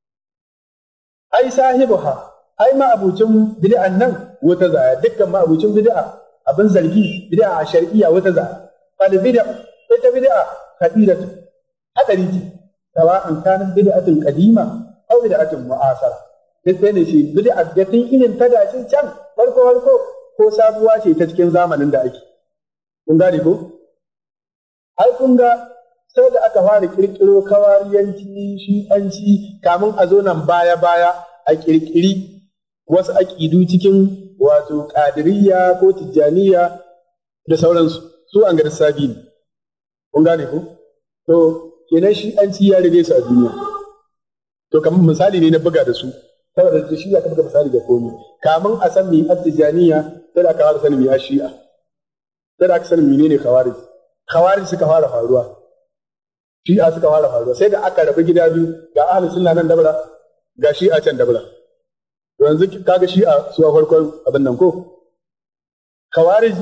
ai sahibuha ai ma abucin bid'an nan wata zaya dukkan ma abucin bid'a abin zargi bid'a a shar'iyya wata zaya fal bid'a ita bid'a kadiratu hadari ce sawa'an kana bid'atun qadima aw bid'atun mu'asara sai ne shi bid'a da tun irin ta dacin can farko ko sabuwa ce ta cikin zamanin da ake kun gane ko ai kun ga sai da aka fara kirkiro kawariyanci shi'anci kamun a zo nan baya a kirkiri wasu aƙidu cikin wato ƙadiriyya ko tijjaniya da sauransu su an gari sabi ne kun gane ko to kenan shi'anci ya rige su a duniya to kamar misali ne na buga da su saboda da shi aka buga misali da komi kamun a san mi tijjaniya sai da aka fara sanin mi shi'a sai da aka sanin menene khawarij suka fara faruwa shi'a suka fara faruwa sai da aka rabu gida biyu ga ahlus sunna nan dabara ga shi'a can dabara to yanzu kaga shi'a su a farkon abin nan ko khawarij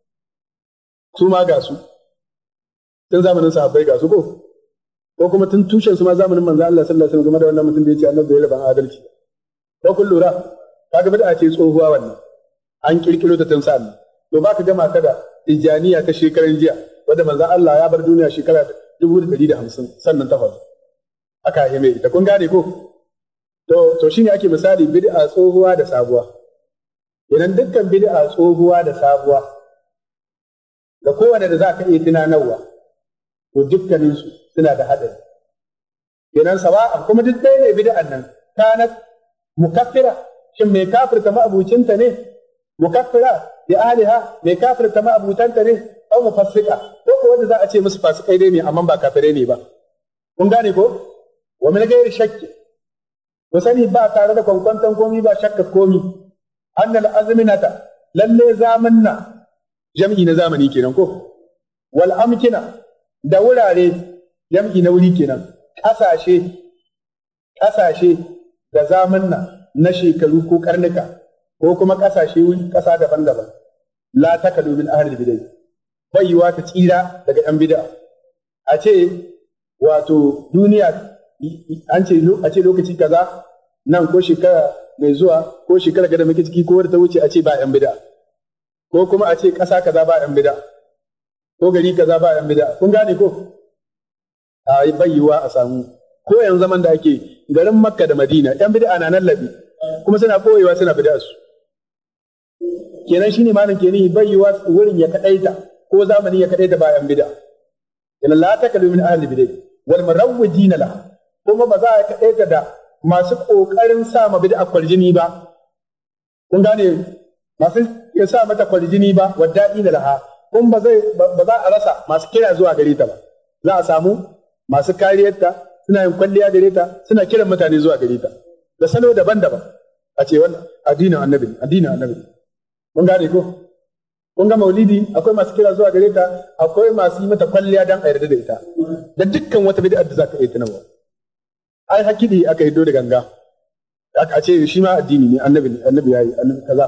su ma ga su tun zamanin sahabbai ga su ko kuma tun tushen su ma zamanin manzo Allah sallallahu alaihi wasallam game da wannan mutum da yace annabi bai raban adalci ko kun lura kaga bid'a ce tsohuwa wannan an kirkiro ta tun sa'an to baka gama ta da tijaniya ta shekaran jiya wanda manzo Allah ya bar duniya shekara 150 sannan ta faru aka yi mai ita kun gane ko to shine ake misali bid'a tsohuwa da sabuwa idan dukkan bid'a tsohuwa da sabuwa da kowane da za ka iya tunanarwa to dukkaninsu suna da haɗari kenan sawa'a kuma duk ɗaya ne bid'an nan kanat mukaffira shin mai kafirta ma'abucinta ne mukaffira bi ahliha mai kafirta ma'abutanta ne aw mufassika ko wanda za a ce musu fasikai dai ne amma ba kafirai ne ba kun gane ko wa min ghairi shakki wa sani ba tare da kwankwantan komi ba shakka komi annal azminata lalle zamanna jam'i na zamani kenan ko wal amkina da wurare jam'i na wuri kenan kasashe da zamanna na shekaru ko karnuka ko kuma kasashe wuri kasa daban-daban la takadu min ahli bid'ah bai yiwa ta tsira daga yan bid'a a ce wato duniya an ce a ce lokaci kaza nan ko shekara mai zuwa ko shekara ga da muke ciki ko wadda ta wuce a ce ba yan bid'a ko kuma a ce ƙasa kaza ba yan bid'a ko gari kaza ba yan bid'a kun gane ko a bai yiwa a samu ko yanzu zaman da ake garin Makka da Madina yan bid'a na nan labi kuma suna koyewa suna bid'a su kenan shine malam kenan bai yiwa wurin ya kadaita ko zamani ya kadaita ba yan bid'a ila la takalu min ahli bid'ah wal murawwijina la kuma ba za a kadaita da masu kokarin sa ma bid'a kwaljini ba kun gane masu ya sa mata kwaljini ba wadda'ina laha kun ba za a rasa masu kira zuwa gare ta ba. Za a samu masu kariyarta suna yin kwalliya gare ta, suna kiran mutane zuwa gare ta da salo daban-daban. A ce wannan addinin annabi mun gane ko? Kun ga maulidi akwai masu kira zuwa gare ta, akwai masu yi mata kwalliya dan a yarda da ita da dukkan wata bid'a da zaka yi tunawa. Ai hakidi aka yi da ganga aka ce shi ma addini ne, annabi yayi annabi kaza.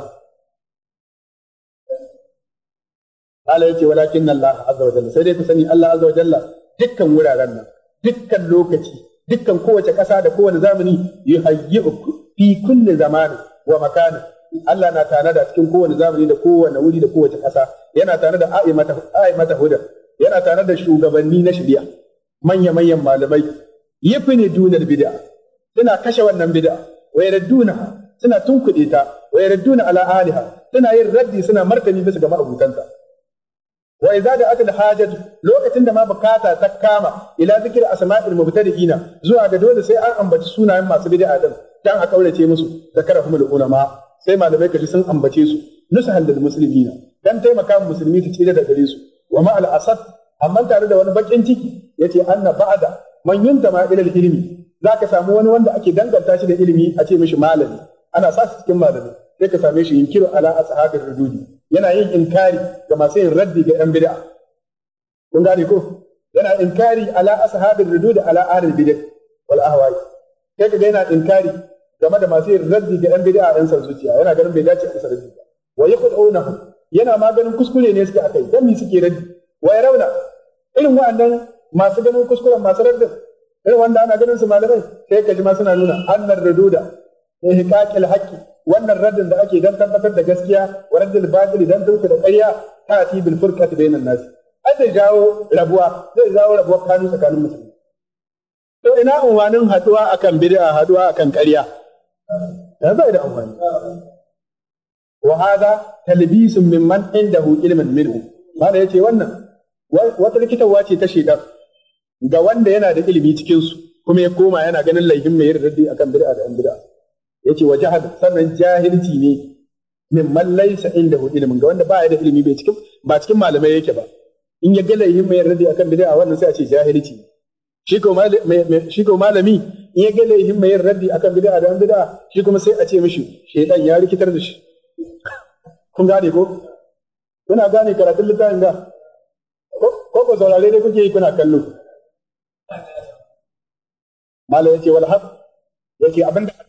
Allah yake walakin Allah azza wa jalla, sai dai ku sani Allah azza wa jalla dukkan wuraren nan, dukkan lokaci, dukkan kowace ƙasa da kowane zamani yuhayyi'u fi kulli zamanin wa makanin. Allah na tare da cikin kowane zamani da kowane wuri da kowace ƙasa, yana tare da a'imata huda, yana tare da shugabanni na shari'a, manya-manyan malamai, yafini dunal bid'a, suna kashe wannan bid'a, wa yaraddunaha, suna tunkuɗe ta, wa yaradduna ala aliha, suna yin raddi, suna martani bisa ga ma'abutanta. Wa idza da'at al-hajatu, lokacin da ma bukata ta kama ila zikri asma'il mubtadi'ina, zuwa ga dole sai an ambaci sunayen masu bid'a din dan a kaurace musu, zakarahumul ulama, sai malamai kaji sun ambace su nusahan lil muslimina, dan taimaka wa musulmi ta tsira da gare su. Wa ma al-asad, amma tare da wani bakin ciki yace anna ba'da man yuntama ila al-ilmi, zaka samu wani wanda ake danganta shi da ilimi a ce mishi malami, ana sa shi cikin malami, sai ka same shi yinkiru ala ashabir rududi, yana yin inkari ga masu yin raddi ga yan bid'a. Kun gane ko? Yana inkari ala ashabir rududi ala ahlil bid'ah wal ahwa'i, sai ka ga yana inkari game da masu yin raddi ga yan bid'a yan san zuciya, yana ganin bai dace a masa raddi ba. Wa yaqulunahu, yana ma ganin kuskure ne suke akai, dan me suke raddi? Wa yarawna, irin wa'annan masu ganin kuskuren masu raddin, irin wanda ana ganin su malamai, sai ka ji ma suna nuna annar rududa ihqaqil haqqi, wannan raddin da ake dan tabbatar da gaskiya, wa raddil batil dan tunku da ƙarya, ta'ti bil furqati bainan nas, zai jawo rabuwa kanu tsakanin musulmi. To ina unwanin haduwa akan bid'a, haduwa akan ƙarya? Ya bai da amfani. Wa hada talbisun mimman indahu ilmin minhu, mana yace wannan wata likitarwa ce ta shedar ga wanda yana da ilimi cikin su, kuma ya koma yana ganin laifin mai raddi akan bid'a da yan bid'a. Yace wa jahal, sannan jahilci ne mimman laysa indahu ilmin, ga wanda ba ya da ilimi, ba cikin malamai yake ba. In ya ga laifin mai raddi akan bid'a, wannan sai a ce jahilci. Shi ko malami in ya ga laifin mai raddi akan bid'a da yan bid'a, shi kuma sai a ce mishi shedan ya rikitar da shi. Kun gane ko? Kuna gane karatun littafin da? Ko saurare ne kuke yi kuna kallo? Malam yace wal haq, yace abinda